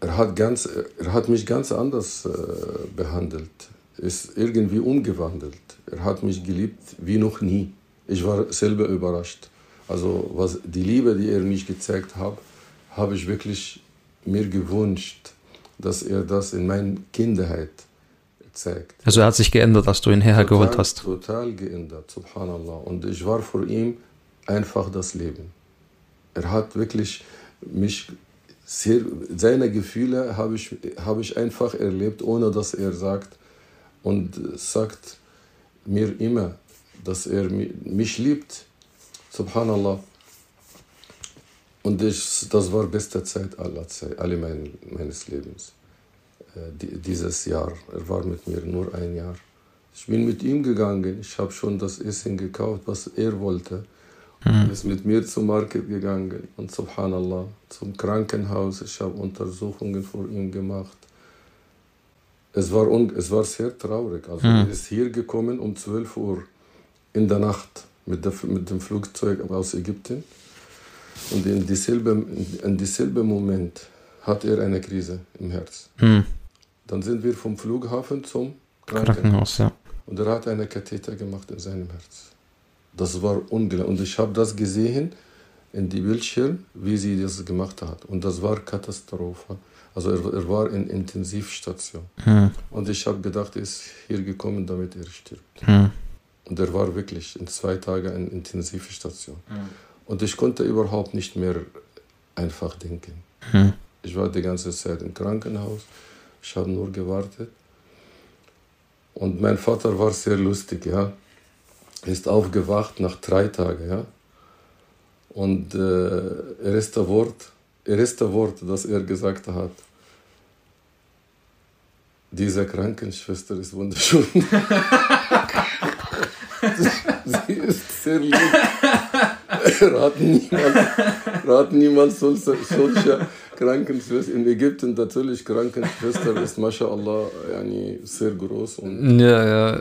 er, hat ganz, er hat mich ganz anders äh, behandelt, ist irgendwie umgewandelt. Er hat mich geliebt wie noch nie. Ich war selber überrascht. Also was, die Liebe, die er mich gezeigt hat, habe ich wirklich mir gewünscht, dass er das in meiner Kindheit zeigt. Also er hat sich geändert, als du ihn hergeholt Total, hast. Total geändert, subhanallah. Und ich war für ihn einfach das Leben. Er hat wirklich mich, sehr, seine Gefühle habe ich, habe ich einfach erlebt, ohne dass er sagt. Und sagt mir immer, dass er mich liebt, subhanallah. Und ich, das war die beste Zeit aller Zeit, alle mein, meines Lebens. Dieses Jahr. Er war mit mir nur ein Jahr. Ich bin mit ihm gegangen. Ich habe schon das Essen gekauft, was er wollte. Er ist mit mir zum Markt gegangen. Und subhanallah, zum Krankenhaus. Ich habe Untersuchungen für ihn gemacht. Es war, un, es war sehr traurig. Also mhm. Er ist hier gekommen um zwölf Uhr in der Nacht mit, der, mit dem Flugzeug aus Ägypten. Und in dieselben in dieselbe Moment hat er eine Krise im Herz. Mhm. Dann sind wir vom Flughafen zum Krankenhaus. Krankenhaus ja. Und er hat eine Katheter gemacht in seinem Herz. Das war unglaublich. Und ich habe das gesehen in die Bildschirm, wie sie das gemacht hat. Und das war Katastrophe. Also er, er war in Intensivstation. Hm. Und ich habe gedacht, er ist hier gekommen, damit er stirbt. Hm. Und er war wirklich in zwei Tagen in Intensivstation. Hm. Und ich konnte überhaupt nicht mehr einfach denken. Hm. Ich war die ganze Zeit im Krankenhaus. Ich habe nur gewartet. Und mein Vater war sehr lustig, ja. Er ist aufgewacht nach drei Tagen, ja. Und äh, erste Wort, erste Wort, das er gesagt hat, diese Krankenschwester ist wunderschön. sie, sie ist sehr lieb. Er hat niemals, er hat niemals solche, solche Krankenschwester. In Ägypten natürlich, Krankenschwester ist, mashallah, yani, sehr groß. Und ja, ja.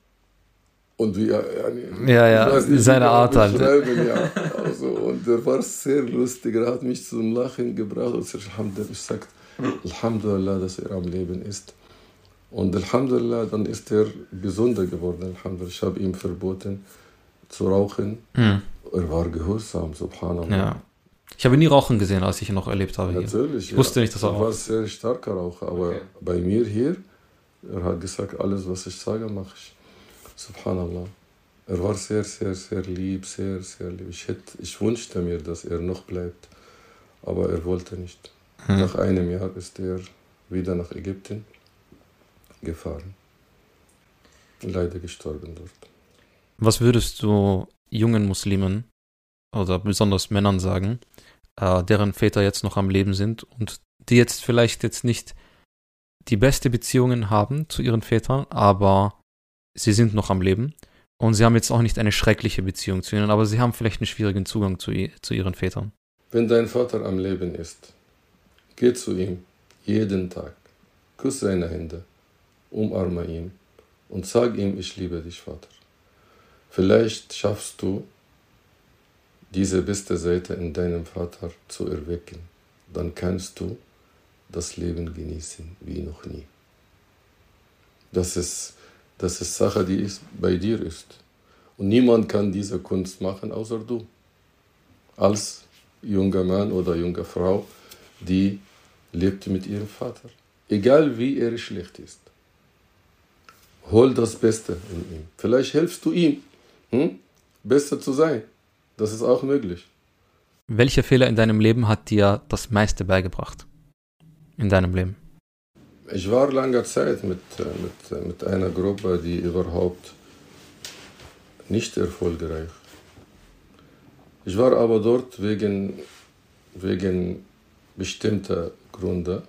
Und wie, yani, ja, ja, nicht, seine Art halt. Ja. Also, und er war sehr lustig, er hat mich zum Lachen gebracht. Und ich sagte, Alhamdulillah, dass er am Leben ist. Und Alhamdulillah, dann ist er gesunder geworden. Alhamdulillah. Ich habe ihm verboten zu rauchen. Mhm. Er war gehorsam, subhanallah. Ja. Ich habe nie Rauchen gesehen, als ich ihn noch erlebt habe. Natürlich, hier. Ich wusste ja. nicht, dass er raucht. Er war ein sehr starker Raucher, aber okay. Bei mir hier, er hat gesagt, alles, was ich sage, mache ich. Subhanallah. Er war sehr, sehr, sehr lieb, sehr, sehr lieb. Ich, hätte, ich wünschte mir, dass er noch bleibt, aber er wollte nicht. Hm. Nach einem Jahr ist er wieder nach Ägypten gefahren. Leider gestorben dort. Was würdest du jungen Muslimen oder besonders Männern sagen, äh, deren Väter jetzt noch am Leben sind und die jetzt vielleicht jetzt nicht die beste Beziehungen haben zu ihren Vätern, aber sie sind noch am Leben und sie haben jetzt auch nicht eine schreckliche Beziehung zu ihnen, aber sie haben vielleicht einen schwierigen Zugang zu, zu ihren Vätern. Wenn dein Vater am Leben ist, geh zu ihm jeden Tag, küsse seine Hände, umarme ihn und sag ihm, ich liebe dich, Vater. Vielleicht schaffst du, diese beste Seite in deinem Vater zu erwecken. Dann kannst du das Leben genießen wie noch nie. Das ist, das ist Sache, die ist, bei dir ist. Und niemand kann diese Kunst machen, außer du. Als junger Mann oder junge Frau, die lebt mit ihrem Vater. Egal wie er schlecht ist. Hol das Beste in ihm. Vielleicht hilfst du ihm, hm? besser zu sein. Das ist auch möglich. Welcher Fehler in deinem Leben hat dir das meiste beigebracht? In deinem Leben? Ich war lange Zeit mit, mit, mit einer Gruppe, die überhaupt nicht erfolgreich. Ich war aber dort wegen, wegen bestimmter Gründe.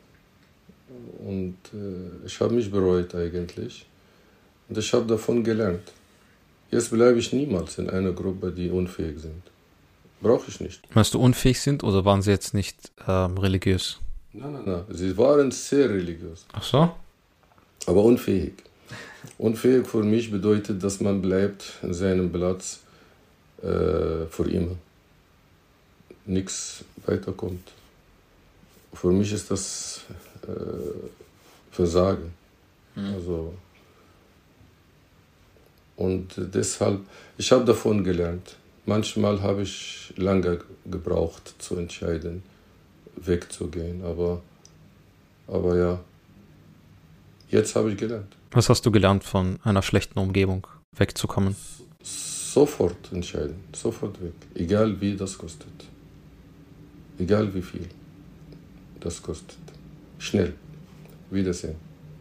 Und äh, ich habe mich bereut eigentlich. Und ich habe davon gelernt. Jetzt bleibe ich niemals in einer Gruppe, die unfähig sind. Brauche ich nicht. Meinst du unfähig sind oder waren sie jetzt nicht ähm, religiös? Nein, nein, nein. Sie waren sehr religiös. Ach so? Aber unfähig. Unfähig für mich bedeutet, dass man bleibt in seinem Platz äh, für immer. Nichts weiterkommt. für mich ist das äh, Versagen. Mhm. Also, und deshalb, ich habe davon gelernt. Manchmal habe ich lange gebraucht zu entscheiden, wegzugehen, aber, aber ja, jetzt habe ich gelernt. Was hast du gelernt von einer schlechten Umgebung, wegzukommen? Sofort entscheiden, sofort weg, egal wie das kostet, egal wie viel das kostet. Schnell, Wiedersehen.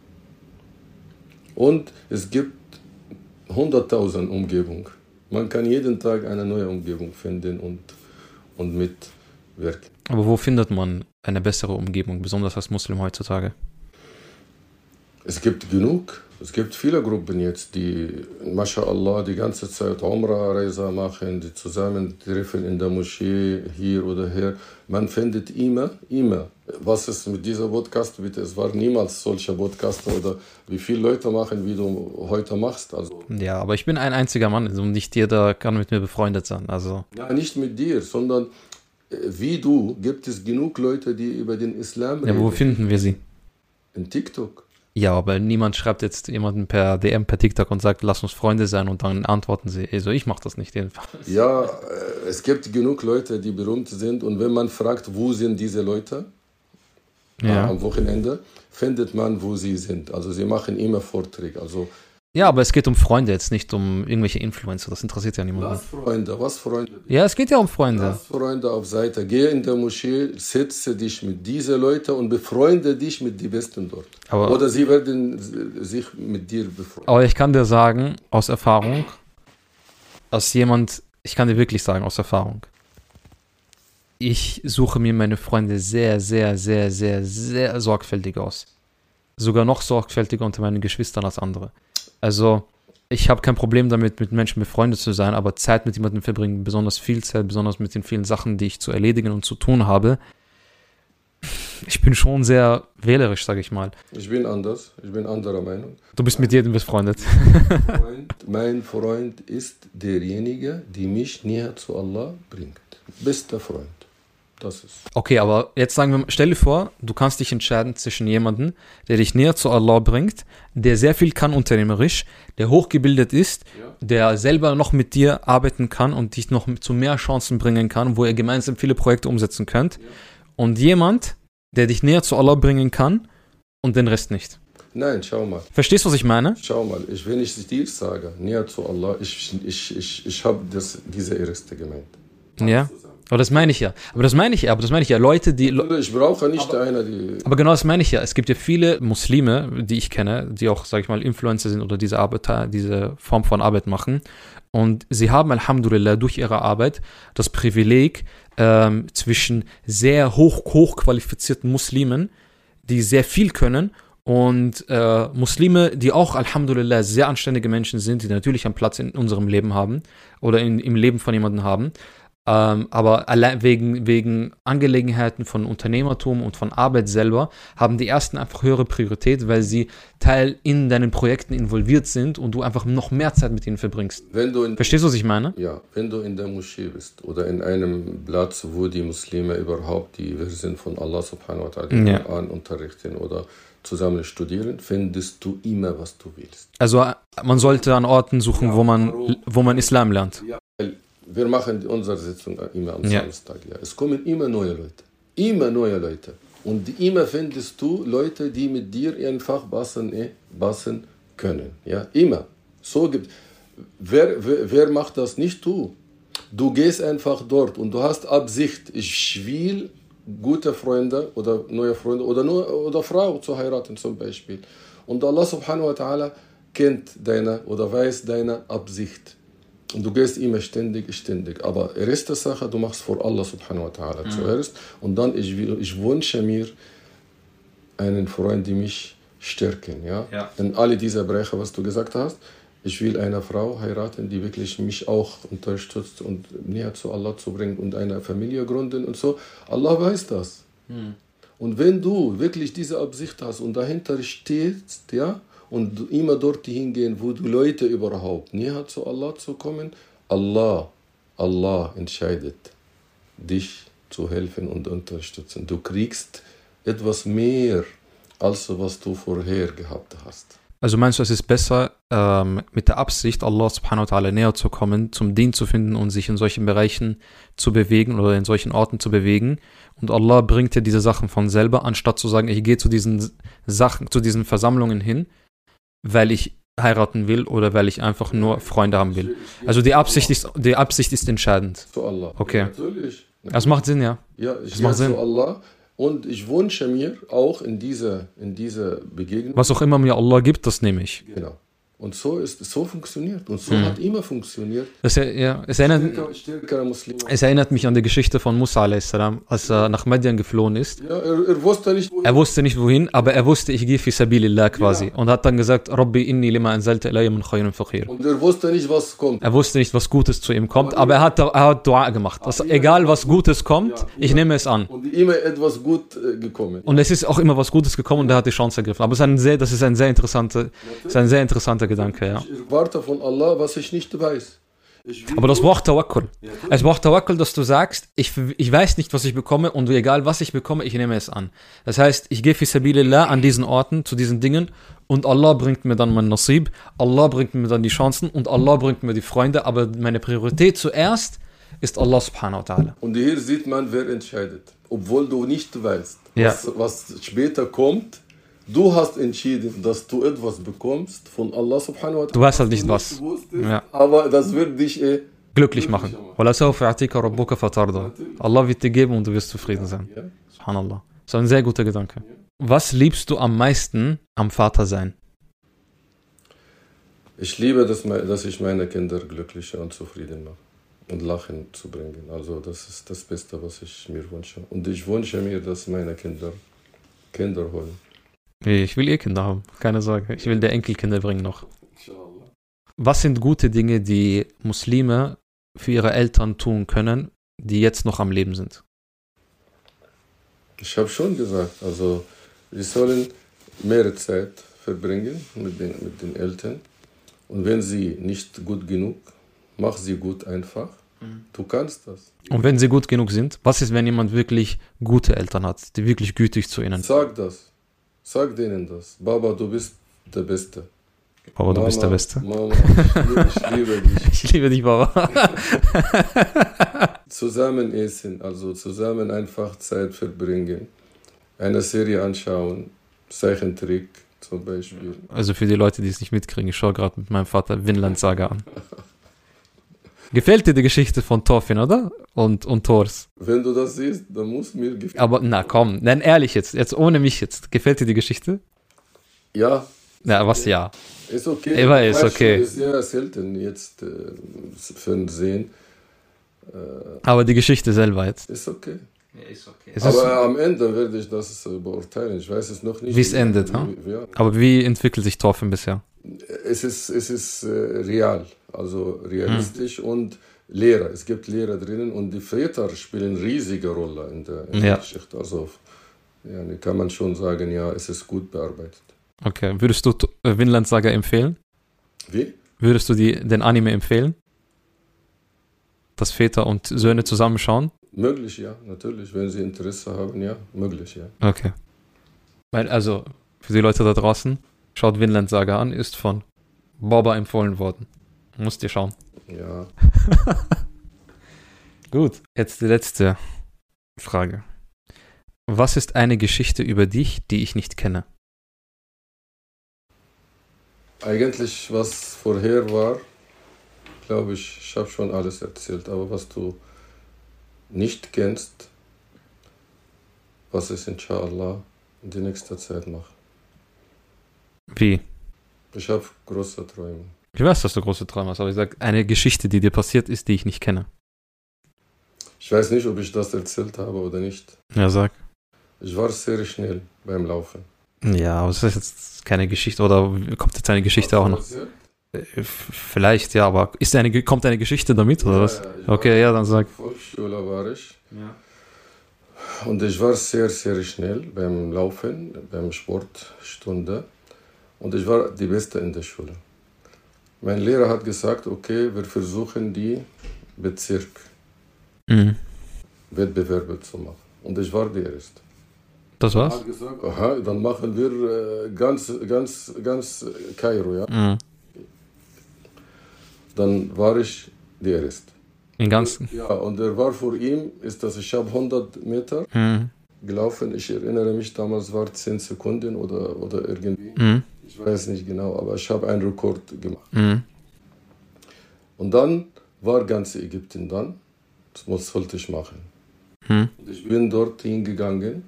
Und es gibt hunderttausend Umgebungen. Man kann jeden Tag eine neue Umgebung finden und, und mitwirken. Aber wo findet man eine bessere Umgebung, besonders als Muslim heutzutage? Es gibt genug. Es gibt viele Gruppen jetzt, die, MashaAllah, die ganze Zeit Umrah-Reise machen, die zusammentreffen in der Moschee, hier oder hier. Man findet immer, immer. Was ist mit dieser Podcast? Bitte, es war niemals solcher Podcast oder wie viele Leute machen, wie du heute machst. Also, ja, aber ich bin ein einziger Mann, also nicht jeder kann mit mir befreundet sein. Also. Ja, nicht mit dir, sondern wie du gibt es genug Leute, die über den Islam reden. Ja, wo finden wir sie? In TikTok. Ja, aber niemand schreibt jetzt jemanden per D M, per TikTok und sagt, lass uns Freunde sein und dann antworten sie. Also ich mache das nicht jedenfalls. Ja, es gibt genug Leute, die berühmt sind und wenn man fragt, wo sind diese Leute, ja. am Wochenende, findet man, wo sie sind. Also sie machen immer Vorträge. Also ja, aber es geht um Freunde jetzt, nicht um irgendwelche Influencer. Das interessiert ja niemanden. Was Freunde, was Freunde? Ja, es geht ja um Freunde. Was Freunde auf Seite. Geh in der Moschee, setze dich mit diesen Leuten und befreunde dich mit den Besten dort. Aber Oder sie werden sich mit dir befreunden. Aber ich kann dir sagen, aus Erfahrung, als jemand, ich kann dir wirklich sagen, aus Erfahrung, ich suche mir meine Freunde sehr, sehr, sehr, sehr, sehr sorgfältig aus. Sogar noch sorgfältiger unter meinen Geschwistern als andere. Also, ich habe kein Problem damit, mit Menschen befreundet zu sein, aber Zeit mit jemandem verbringen, besonders viel Zeit, besonders mit den vielen Sachen, die ich zu erledigen und zu tun habe. Ich bin schon sehr wählerisch, sage ich mal. Ich bin anders, ich bin anderer Meinung. Du bist mit jedem befreundet. Mein Freund, mein Freund ist derjenige, der mich näher zu Allah bringt. Bester Freund. Das ist. Okay, aber jetzt sagen wir, stell dir vor, du kannst dich entscheiden zwischen jemandem, der dich näher zu Allah bringt, der sehr viel kann unternehmerisch, der hochgebildet ist, ja. der selber noch mit dir arbeiten kann und dich noch zu mehr Chancen bringen kann, wo ihr gemeinsam viele Projekte umsetzen könnt. Ja. Und jemand, der dich näher zu Allah bringen kann und den Rest nicht. Nein, schau mal. Verstehst du, was ich meine? Schau mal, ich, wenn ich dir sage, näher zu Allah, ich, ich, ich, ich habe diese Erste gemeint. Ja. Aber das meine ich ja. Aber das meine ich ja. Aber das meine ich ja. Leute, die. Ich brauche nicht aber, einer, die. Aber genau das meine ich ja. Es gibt ja viele Muslime, die ich kenne, die auch, sag ich mal, Influencer sind oder diese Arbeit, diese Form von Arbeit machen. Und sie haben, Alhamdulillah, durch ihre Arbeit das Privileg ähm, zwischen sehr hoch, hochqualifizierten Muslimen, die sehr viel können, und äh, Muslime, die auch, Alhamdulillah, sehr anständige Menschen sind, die natürlich einen Platz in unserem Leben haben oder in, im Leben von jemandem haben. Ähm, aber allein wegen, wegen Angelegenheiten von Unternehmertum und von Arbeit selber haben die ersten einfach höhere Priorität, weil sie Teil in deinen Projekten involviert sind und du einfach noch mehr Zeit mit ihnen verbringst. Wenn du in, Verstehst du, was ich meine? Ja, wenn du in der Moschee bist oder in einem Platz, wo die Muslime überhaupt die Versen von Allah subhanahu wa ta'ala ja. an unterrichten oder zusammen studieren, findest du immer, was du willst. Also man sollte an Orten suchen, ja, wo man, wo man Islam lernt. Ja. Wir machen unsere Sitzung immer am ja. Samstag. Ja. Es kommen immer neue Leute. Immer neue Leute. Und immer findest du Leute, die mit dir einfach passen, eh, passen können. Ja? Immer. So gibt wer, wer, wer macht das? Nicht du. Du gehst einfach dort und du hast Absicht, ich will gute Freunde oder neue Freunde oder, nur, oder Frau zu heiraten zum Beispiel. Und Allah subhanahu wa ta'ala kennt deine oder weiß deine Absicht. Und du gehst immer ständig, ständig. Aber erste Sache, du machst vor Allah subhanahu wa ta'ala mhm. zuerst. Und dann, ich, will, ich wünsche mir einen Freund, die mich stärken. Ja? Ja. In alle diese Bereiche, was du gesagt hast, ich will eine Frau heiraten, die wirklich mich auch unterstützt und näher zu Allah zu bringen und eine Familie gründen und so. Allah weiß das. Mhm. Und wenn du wirklich diese Absicht hast und dahinter stehst, ja, und immer dort hingehen, wo die Leute überhaupt näher zu Allah zu kommen, Allah, Allah entscheidet, dich zu helfen und unterstützen. Du kriegst etwas mehr, als was du vorher gehabt hast. Also meinst du, es ist besser, ähm, mit der Absicht, Allah subhanahu wa ta'ala näher zu kommen, zum Dien zu finden und sich in solchen Bereichen zu bewegen oder in solchen Orten zu bewegen. Und Allah bringt dir diese Sachen von selber, anstatt zu sagen, ich gehe zu diesen Sachen, zu diesen Versammlungen hin, weil ich heiraten will oder weil ich einfach nur Freunde haben will. Also die Absicht ist, die Absicht ist entscheidend. Zu Allah. Okay. Ja, natürlich. Das macht Sinn, ja. Ja, ich das macht gehe Sinn. zu Allah und ich wünsche mir auch in dieser in diese Begegnung. Was auch immer mir Allah gibt, das nehme ich. Genau. Und so ist so funktioniert und so Mhm. hat immer funktioniert. Das, ja, es, erinnert, Stärker, stärkerer Muslim. es erinnert mich an die Geschichte von Musa a s, als er nach Madian geflohen ist. Ja, er, er wusste nicht, wohin. Er wusste nicht wohin, aber er wusste, ich gehe fi sabilillah quasi. Genau. Und hat dann gesagt, Rabbi inni lima anzalta ilayya min khayrin faqir. Und er wusste nicht, was kommt. Er wusste nicht, was Gutes zu ihm kommt, aber er hat, er hat Dua gemacht. Das, egal, was Gutes kommt, ich nehme es an. Und immer etwas gut äh, gekommen. Und es ist auch immer was Gutes gekommen und er hat die Chance ergriffen. Aber es ist ein sehr, das ist ein sehr interessanter, ist ein sehr interessanter Gedanke, ja. Ich erwarte von Allah, was ich nicht weiß. Ich will Aber das nur- braucht Tawakkul. Es braucht Tawakkul, dass du sagst, ich, ich weiß nicht, was ich bekomme und egal, was ich bekomme, ich nehme es an. Das heißt, ich gehe fi sabilillah an diesen Orten, zu diesen Dingen und Allah bringt mir dann mein Nasib, Allah bringt mir dann die Chancen und Allah bringt mir die Freunde, aber meine Priorität zuerst ist Allah subhanahu wa ta'ala. Und hier sieht man, wer entscheidet. Obwohl du nicht weißt, Ja. was, was später kommt. Du hast entschieden, dass du etwas bekommst von Allah subhanahu wa ta'ala. Du weißt halt nicht was. Wusstest, Ja. Aber das wird dich eh Glücklich machen. Wala sawfa ya'tika rabbuka fatarda. Allah wird dir geben und du wirst zufrieden sein. ja. Subhanallah. Das ist ein sehr guter Gedanke. Was liebst du am meisten am Vater sein? Ich liebe, dass, me- dass ich meine Kinder glücklicher und zufrieden mache und Lachen zu bringen. Also das ist das Beste, was ich mir wünsche. Und ich wünsche mir, dass meine Kinder Kinder holen. Ich will eh Kinder haben, keine Sorge. Ich will dir Enkelkinder bringen noch. Was sind gute Dinge, die Muslime für ihre Eltern tun können, die jetzt noch am Leben sind? Ich habe schon gesagt, also wir sollen mehr Zeit verbringen mit den, mit den Eltern. Und wenn sie nicht gut genug, mach sie gut einfach. Du kannst das. Und wenn sie gut genug sind, was ist, wenn jemand wirklich gute Eltern hat, die wirklich gütig zu ihnen sind? Sag das. Sag denen das. Baba, du bist der Beste. Baba, du Mama, bist der Beste. Mama, ich liebe dich. Ich liebe dich, Baba. Zusammen essen, also zusammen einfach Zeit verbringen. Eine Serie anschauen, Zeichentrick zum Beispiel. Also für die Leute, die es nicht mitkriegen, ich schaue gerade mit meinem Vater Vinland Saga an. Gefällt dir die Geschichte von Thorfinn, oder? Und, und Thors. Wenn du das siehst, dann muss mir gefallen. Aber na komm, nein, ehrlich jetzt, jetzt ohne mich jetzt. Gefällt dir die Geschichte? Ja, Na, was ja. ist okay. Ich weiß, Weißt du, okay. Ist sehr selten jetzt äh, Fernsehen. Aber die Geschichte selber jetzt. Ist okay. Ist okay. Es ist, Aber am Ende werde ich das äh, beurteilen. Ich weiß es noch nicht. Wie es endet, ha? Wie- ja. aber wie entwickelt sich Thorfinn bisher? Es ist, es ist äh, real, also realistisch und Lehrer. Es gibt Lehrer drinnen und die Väter spielen eine riesige Rolle in der, in Ja. der Geschichte. Also ja, kann man schon sagen, ja, es ist gut bearbeitet. Okay, würdest du äh, Vinland Saga empfehlen? Wie? Würdest du die, den Anime empfehlen? Dass Väter und Söhne zusammenschauen? Möglich, ja, natürlich. Wenn Sie Interesse haben, ja, möglich, ja. Okay. Weil, also, für die Leute da draußen, schaut Vinland Saga an, ist von Baba empfohlen worden. Musst ihr schauen. Ja, Gut, jetzt die letzte Frage. Was ist eine Geschichte über dich, die ich nicht kenne? eigentlich, was vorher war, glaube ich, ich habe schon alles erzählt. Aber was du nicht kennst, was ich inshallah in die nächste Zeit mache. Wie? Ich habe große Träume. Ich weiß, dass du große Träume hast, aber ich sage, eine Geschichte, die dir passiert ist, die ich nicht kenne. Ich weiß nicht, ob ich das erzählt habe oder nicht. Ja, sag. Ich war sehr schnell beim Laufen. Ja, aber es ist jetzt keine Geschichte, oder kommt jetzt eine Geschichte auch noch? Erzählt? Äh, f- Vielleicht, ja, aber ist eine, Ge- kommt eine Geschichte damit, oder was? Ja, ich war- Okay, ja, dann sag. Volksschule war ich. Ja. Und ich war sehr, sehr schnell beim Laufen, beim Sportstunde. Und ich war die Beste in der Schule. Mein Lehrer hat gesagt, okay, wir versuchen die Bezirk Mhm. Wettbewerbe zu machen. Und ich war der Erste. Das war's? Er hat gesagt, aha, dann machen wir äh, ganz, ganz, ganz Kairo, ja. Mhm. Dann war ich der Erste. Den ganzen? Ja, und er war vor ihm, ist das, ich habe hundert Meter Mhm. gelaufen. Ich erinnere mich, damals war zehn Sekunden oder, oder irgendwie. Mhm. Ich weiß nicht genau, aber ich habe einen Rekord gemacht. Mhm. Und dann war ganz Ägypten dann. Das muss, sollte ich machen. Mhm. Und ich bin dort hingegangen.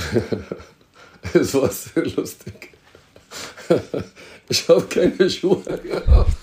Es war sehr lustig. Ich habe keine Schuhe gehabt.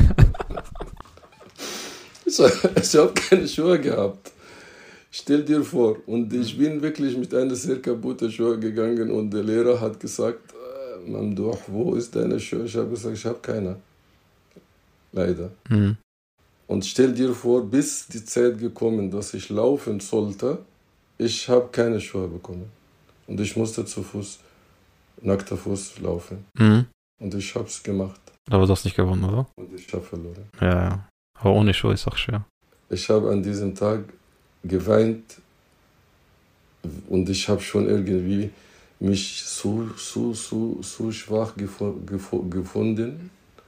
Ich, ich habe keine Schuhe gehabt. Stell dir vor. Und ich bin wirklich mit einer sehr kaputten Schuhe gegangen und der Lehrer hat gesagt, äh, Mamdouh, wo ist deine Schuhe? Ich habe gesagt, ich habe keine. Leider. Mhm. Und stell dir vor, bis die Zeit gekommen, dass ich laufen sollte, ich habe keine Schuhe bekommen. Und ich musste zu Fuß, nackter Fuß laufen. Mhm. Und ich habe es gemacht. Aber du hast nicht gewonnen, oder? Und ich habe verloren. Ja, ja. Aber ohne Schuhe ist auch schwer. Ich habe an diesem Tag geweint und ich habe schon irgendwie mich so, so, so, so schwach gefo- gefo- gefunden.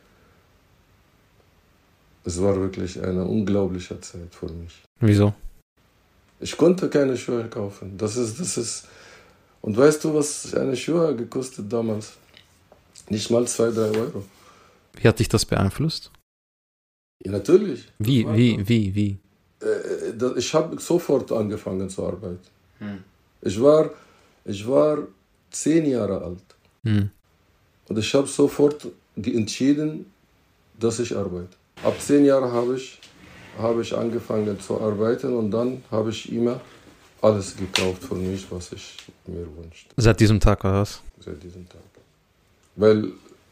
Es war wirklich eine unglaubliche Zeit für mich. Wieso? Ich konnte keine Schuhe kaufen. Das ist, das ist. Und weißt du, was eine Schuhe gekostet damals? Nicht mal zwei, drei Euro. Wie hat dich das beeinflusst? Ja, natürlich. Wie, Das war wie, das. wie, wie? Äh, das- Ich habe sofort angefangen zu arbeiten. Hm. Ich war, ich war zehn Jahre alt. Hm. Und ich habe sofort ge- entschieden, dass ich arbeite. Ab zehn Jahren habe ich, habe ich angefangen zu arbeiten und dann habe ich immer alles gekauft für mich, was ich mir wünschte. Seit diesem Tag oder was? Seit diesem Tag. Weil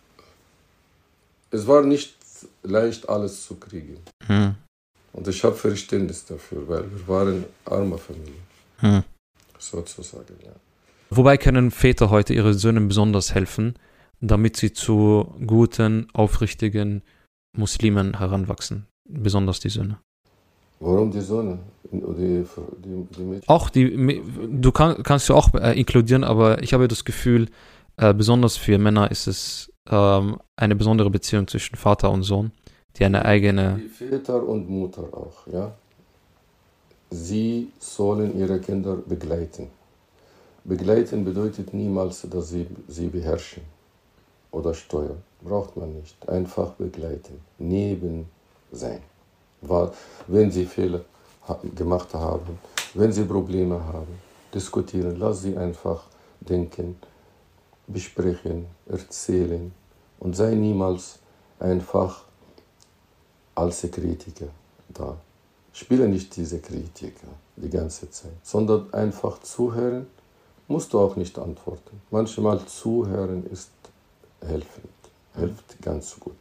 es war nicht leicht, alles zu kriegen. Hm. Und ich habe Verständnis dafür, weil wir waren arme Familie, Hm. sozusagen. Ja. Wobei können Väter heute ihren Söhnen besonders helfen, damit sie zu guten, aufrichtigen Muslimen heranwachsen? Besonders die Söhne. Warum die Sonne? Die, die, die Mädchen? Auch die, du kann, kannst du auch äh, inkludieren, aber ich habe das Gefühl, äh, besonders für Männer ist es ähm, eine besondere Beziehung zwischen Vater und Sohn, die eine eigene... Die Väter und Mutter auch, ja. Sie sollen ihre Kinder begleiten. Begleiten bedeutet niemals, dass sie sie beherrschen oder steuern. Braucht man nicht. Einfach begleiten. Neben sein. Weil, wenn sie Fehler ha- gemacht haben, wenn sie Probleme haben, diskutieren, lass sie einfach denken, besprechen, erzählen und sei niemals einfach als Kritiker da. Spiele nicht diese Kritiker die ganze Zeit, sondern einfach zuhören, musst du auch nicht antworten. Manchmal zuhören ist helfend, hilft ganz gut.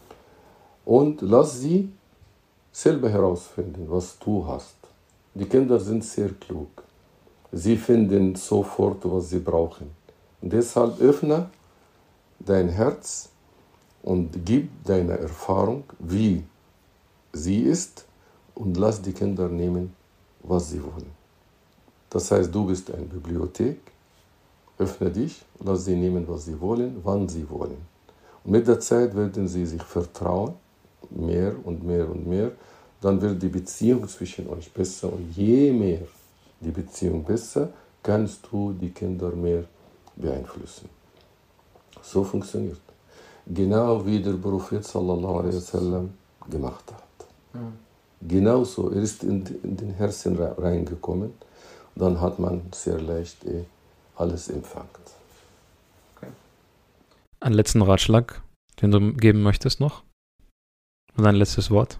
Und lass sie selber herausfinden, was du hast. Die Kinder sind sehr klug. Sie finden sofort, was sie brauchen. Und deshalb öffne dein Herz und gib deine Erfahrung, wie sie ist, und lass die Kinder nehmen, was sie wollen. Das heißt, du bist eine Bibliothek, öffne dich, lass sie nehmen, was sie wollen, wann sie wollen. Und mit der Zeit werden sie sich vertrauen, mehr und mehr und mehr. Dann wird die Beziehung zwischen euch besser. Und je mehr die Beziehung besser, kannst du die Kinder mehr beeinflussen. So funktioniert. Genau wie der Prophet sallallahu alaihi wasallam gemacht hat. Mhm. Genauso, er ist in, in den Herzen reingekommen. Dann hat man sehr leicht eh alles empfangen. Okay. Einen letzten Ratschlag, den du geben möchtest noch? Und ein letztes Wort?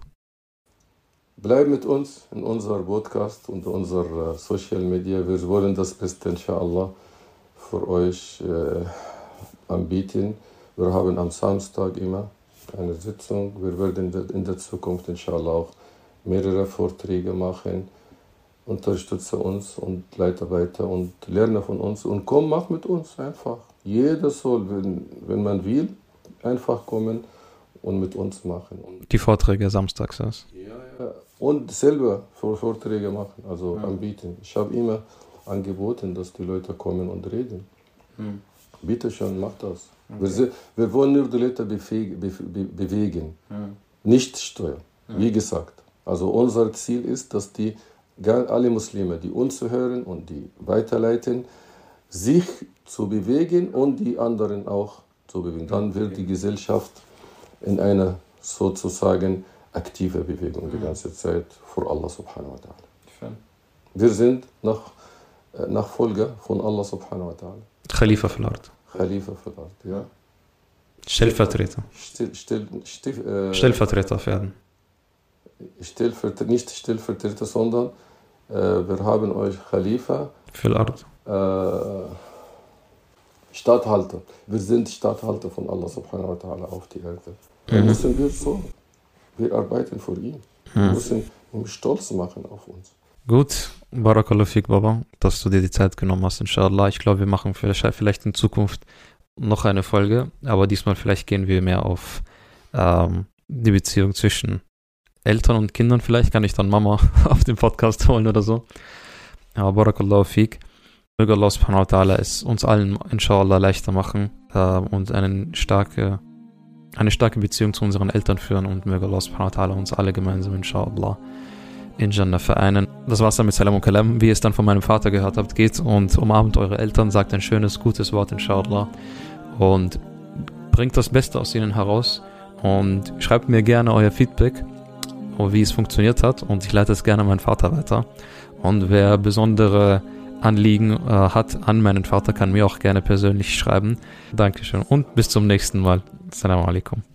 Bleib mit uns in unserem Podcast und unserer Social Media. Wir wollen das Beste, inshallah, für euch äh, anbieten. Wir haben am Samstag immer eine Sitzung. Wir werden in der Zukunft, inshallah, auch mehrere Vorträge machen. Unterstütze uns und leite weiter und lerne von uns. Und komm, mach mit uns einfach. Jeder soll, wenn, wenn man will, einfach kommen und mit uns machen. Und die Vorträge samstags, was? Ja, ja. Und selber Vorträge machen, also ja. anbieten. Ich habe immer angeboten, dass die Leute kommen und reden. Hm. Bitte schon, mach das. Okay. Wir, se- wir wollen nur die Leute befähig- be- be- bewegen, Hm. nicht steuern. Wie gesagt, also unser Ziel ist, dass die gar- alle Muslime, die uns hören und die weiterleiten, sich zu bewegen und die anderen auch zu bewegen. Dann wird die Gesellschaft in einer sozusagen aktive Bewegung die ganze Zeit vor Allah subhanahu wa ta'ala. Wir sind nach, äh, Nachfolger von Allah subhanahu wa ta'ala. Khalifa fil Ard. Khalifa fil Ard, ja. Stellvertreter. Still, still, still, äh, Stellvertreter auf Erden. Stellvertreter, nicht Stellvertreter, sondern äh, wir haben euch Khalifa, Fil Ard. äh, Statthalter. Wir sind Statthalter von Allah subhanahu wa ta'ala auf die Erde. Da Mhm. müssen wir so, wir arbeiten für ihn. Wir müssen ihn stolz machen auf uns. Gut, Barakallahu fik, Baba, dass du dir die Zeit genommen hast, inshallah. Ich glaube, wir machen vielleicht, vielleicht in Zukunft noch eine Folge, aber diesmal vielleicht gehen wir mehr auf ähm, die Beziehung zwischen Eltern und Kindern. Vielleicht kann ich dann Mama auf den Podcast holen oder so. Aber Barakallahu fik. Möge Allah subhanahu wa ta'ala es uns allen inshallah leichter machen äh, und eine starke, eine starke Beziehung zu unseren Eltern führen und möge Allah subhanahu wa ta'ala uns alle gemeinsam inshallah in Jannah vereinen. Das war's dann mit Salam und Kalam. Wie ihr es dann von meinem Vater gehört habt, geht und umarmt eure Eltern, sagt ein schönes, gutes Wort inshallah und bringt das Beste aus ihnen heraus und schreibt mir gerne euer Feedback, wie es funktioniert hat und ich leite es gerne an meinen Vater weiter. Und wer besondere Anliegen äh, hat an meinen Vater, kann mir auch gerne persönlich schreiben. Dankeschön und bis zum nächsten Mal. Assalamu alaikum.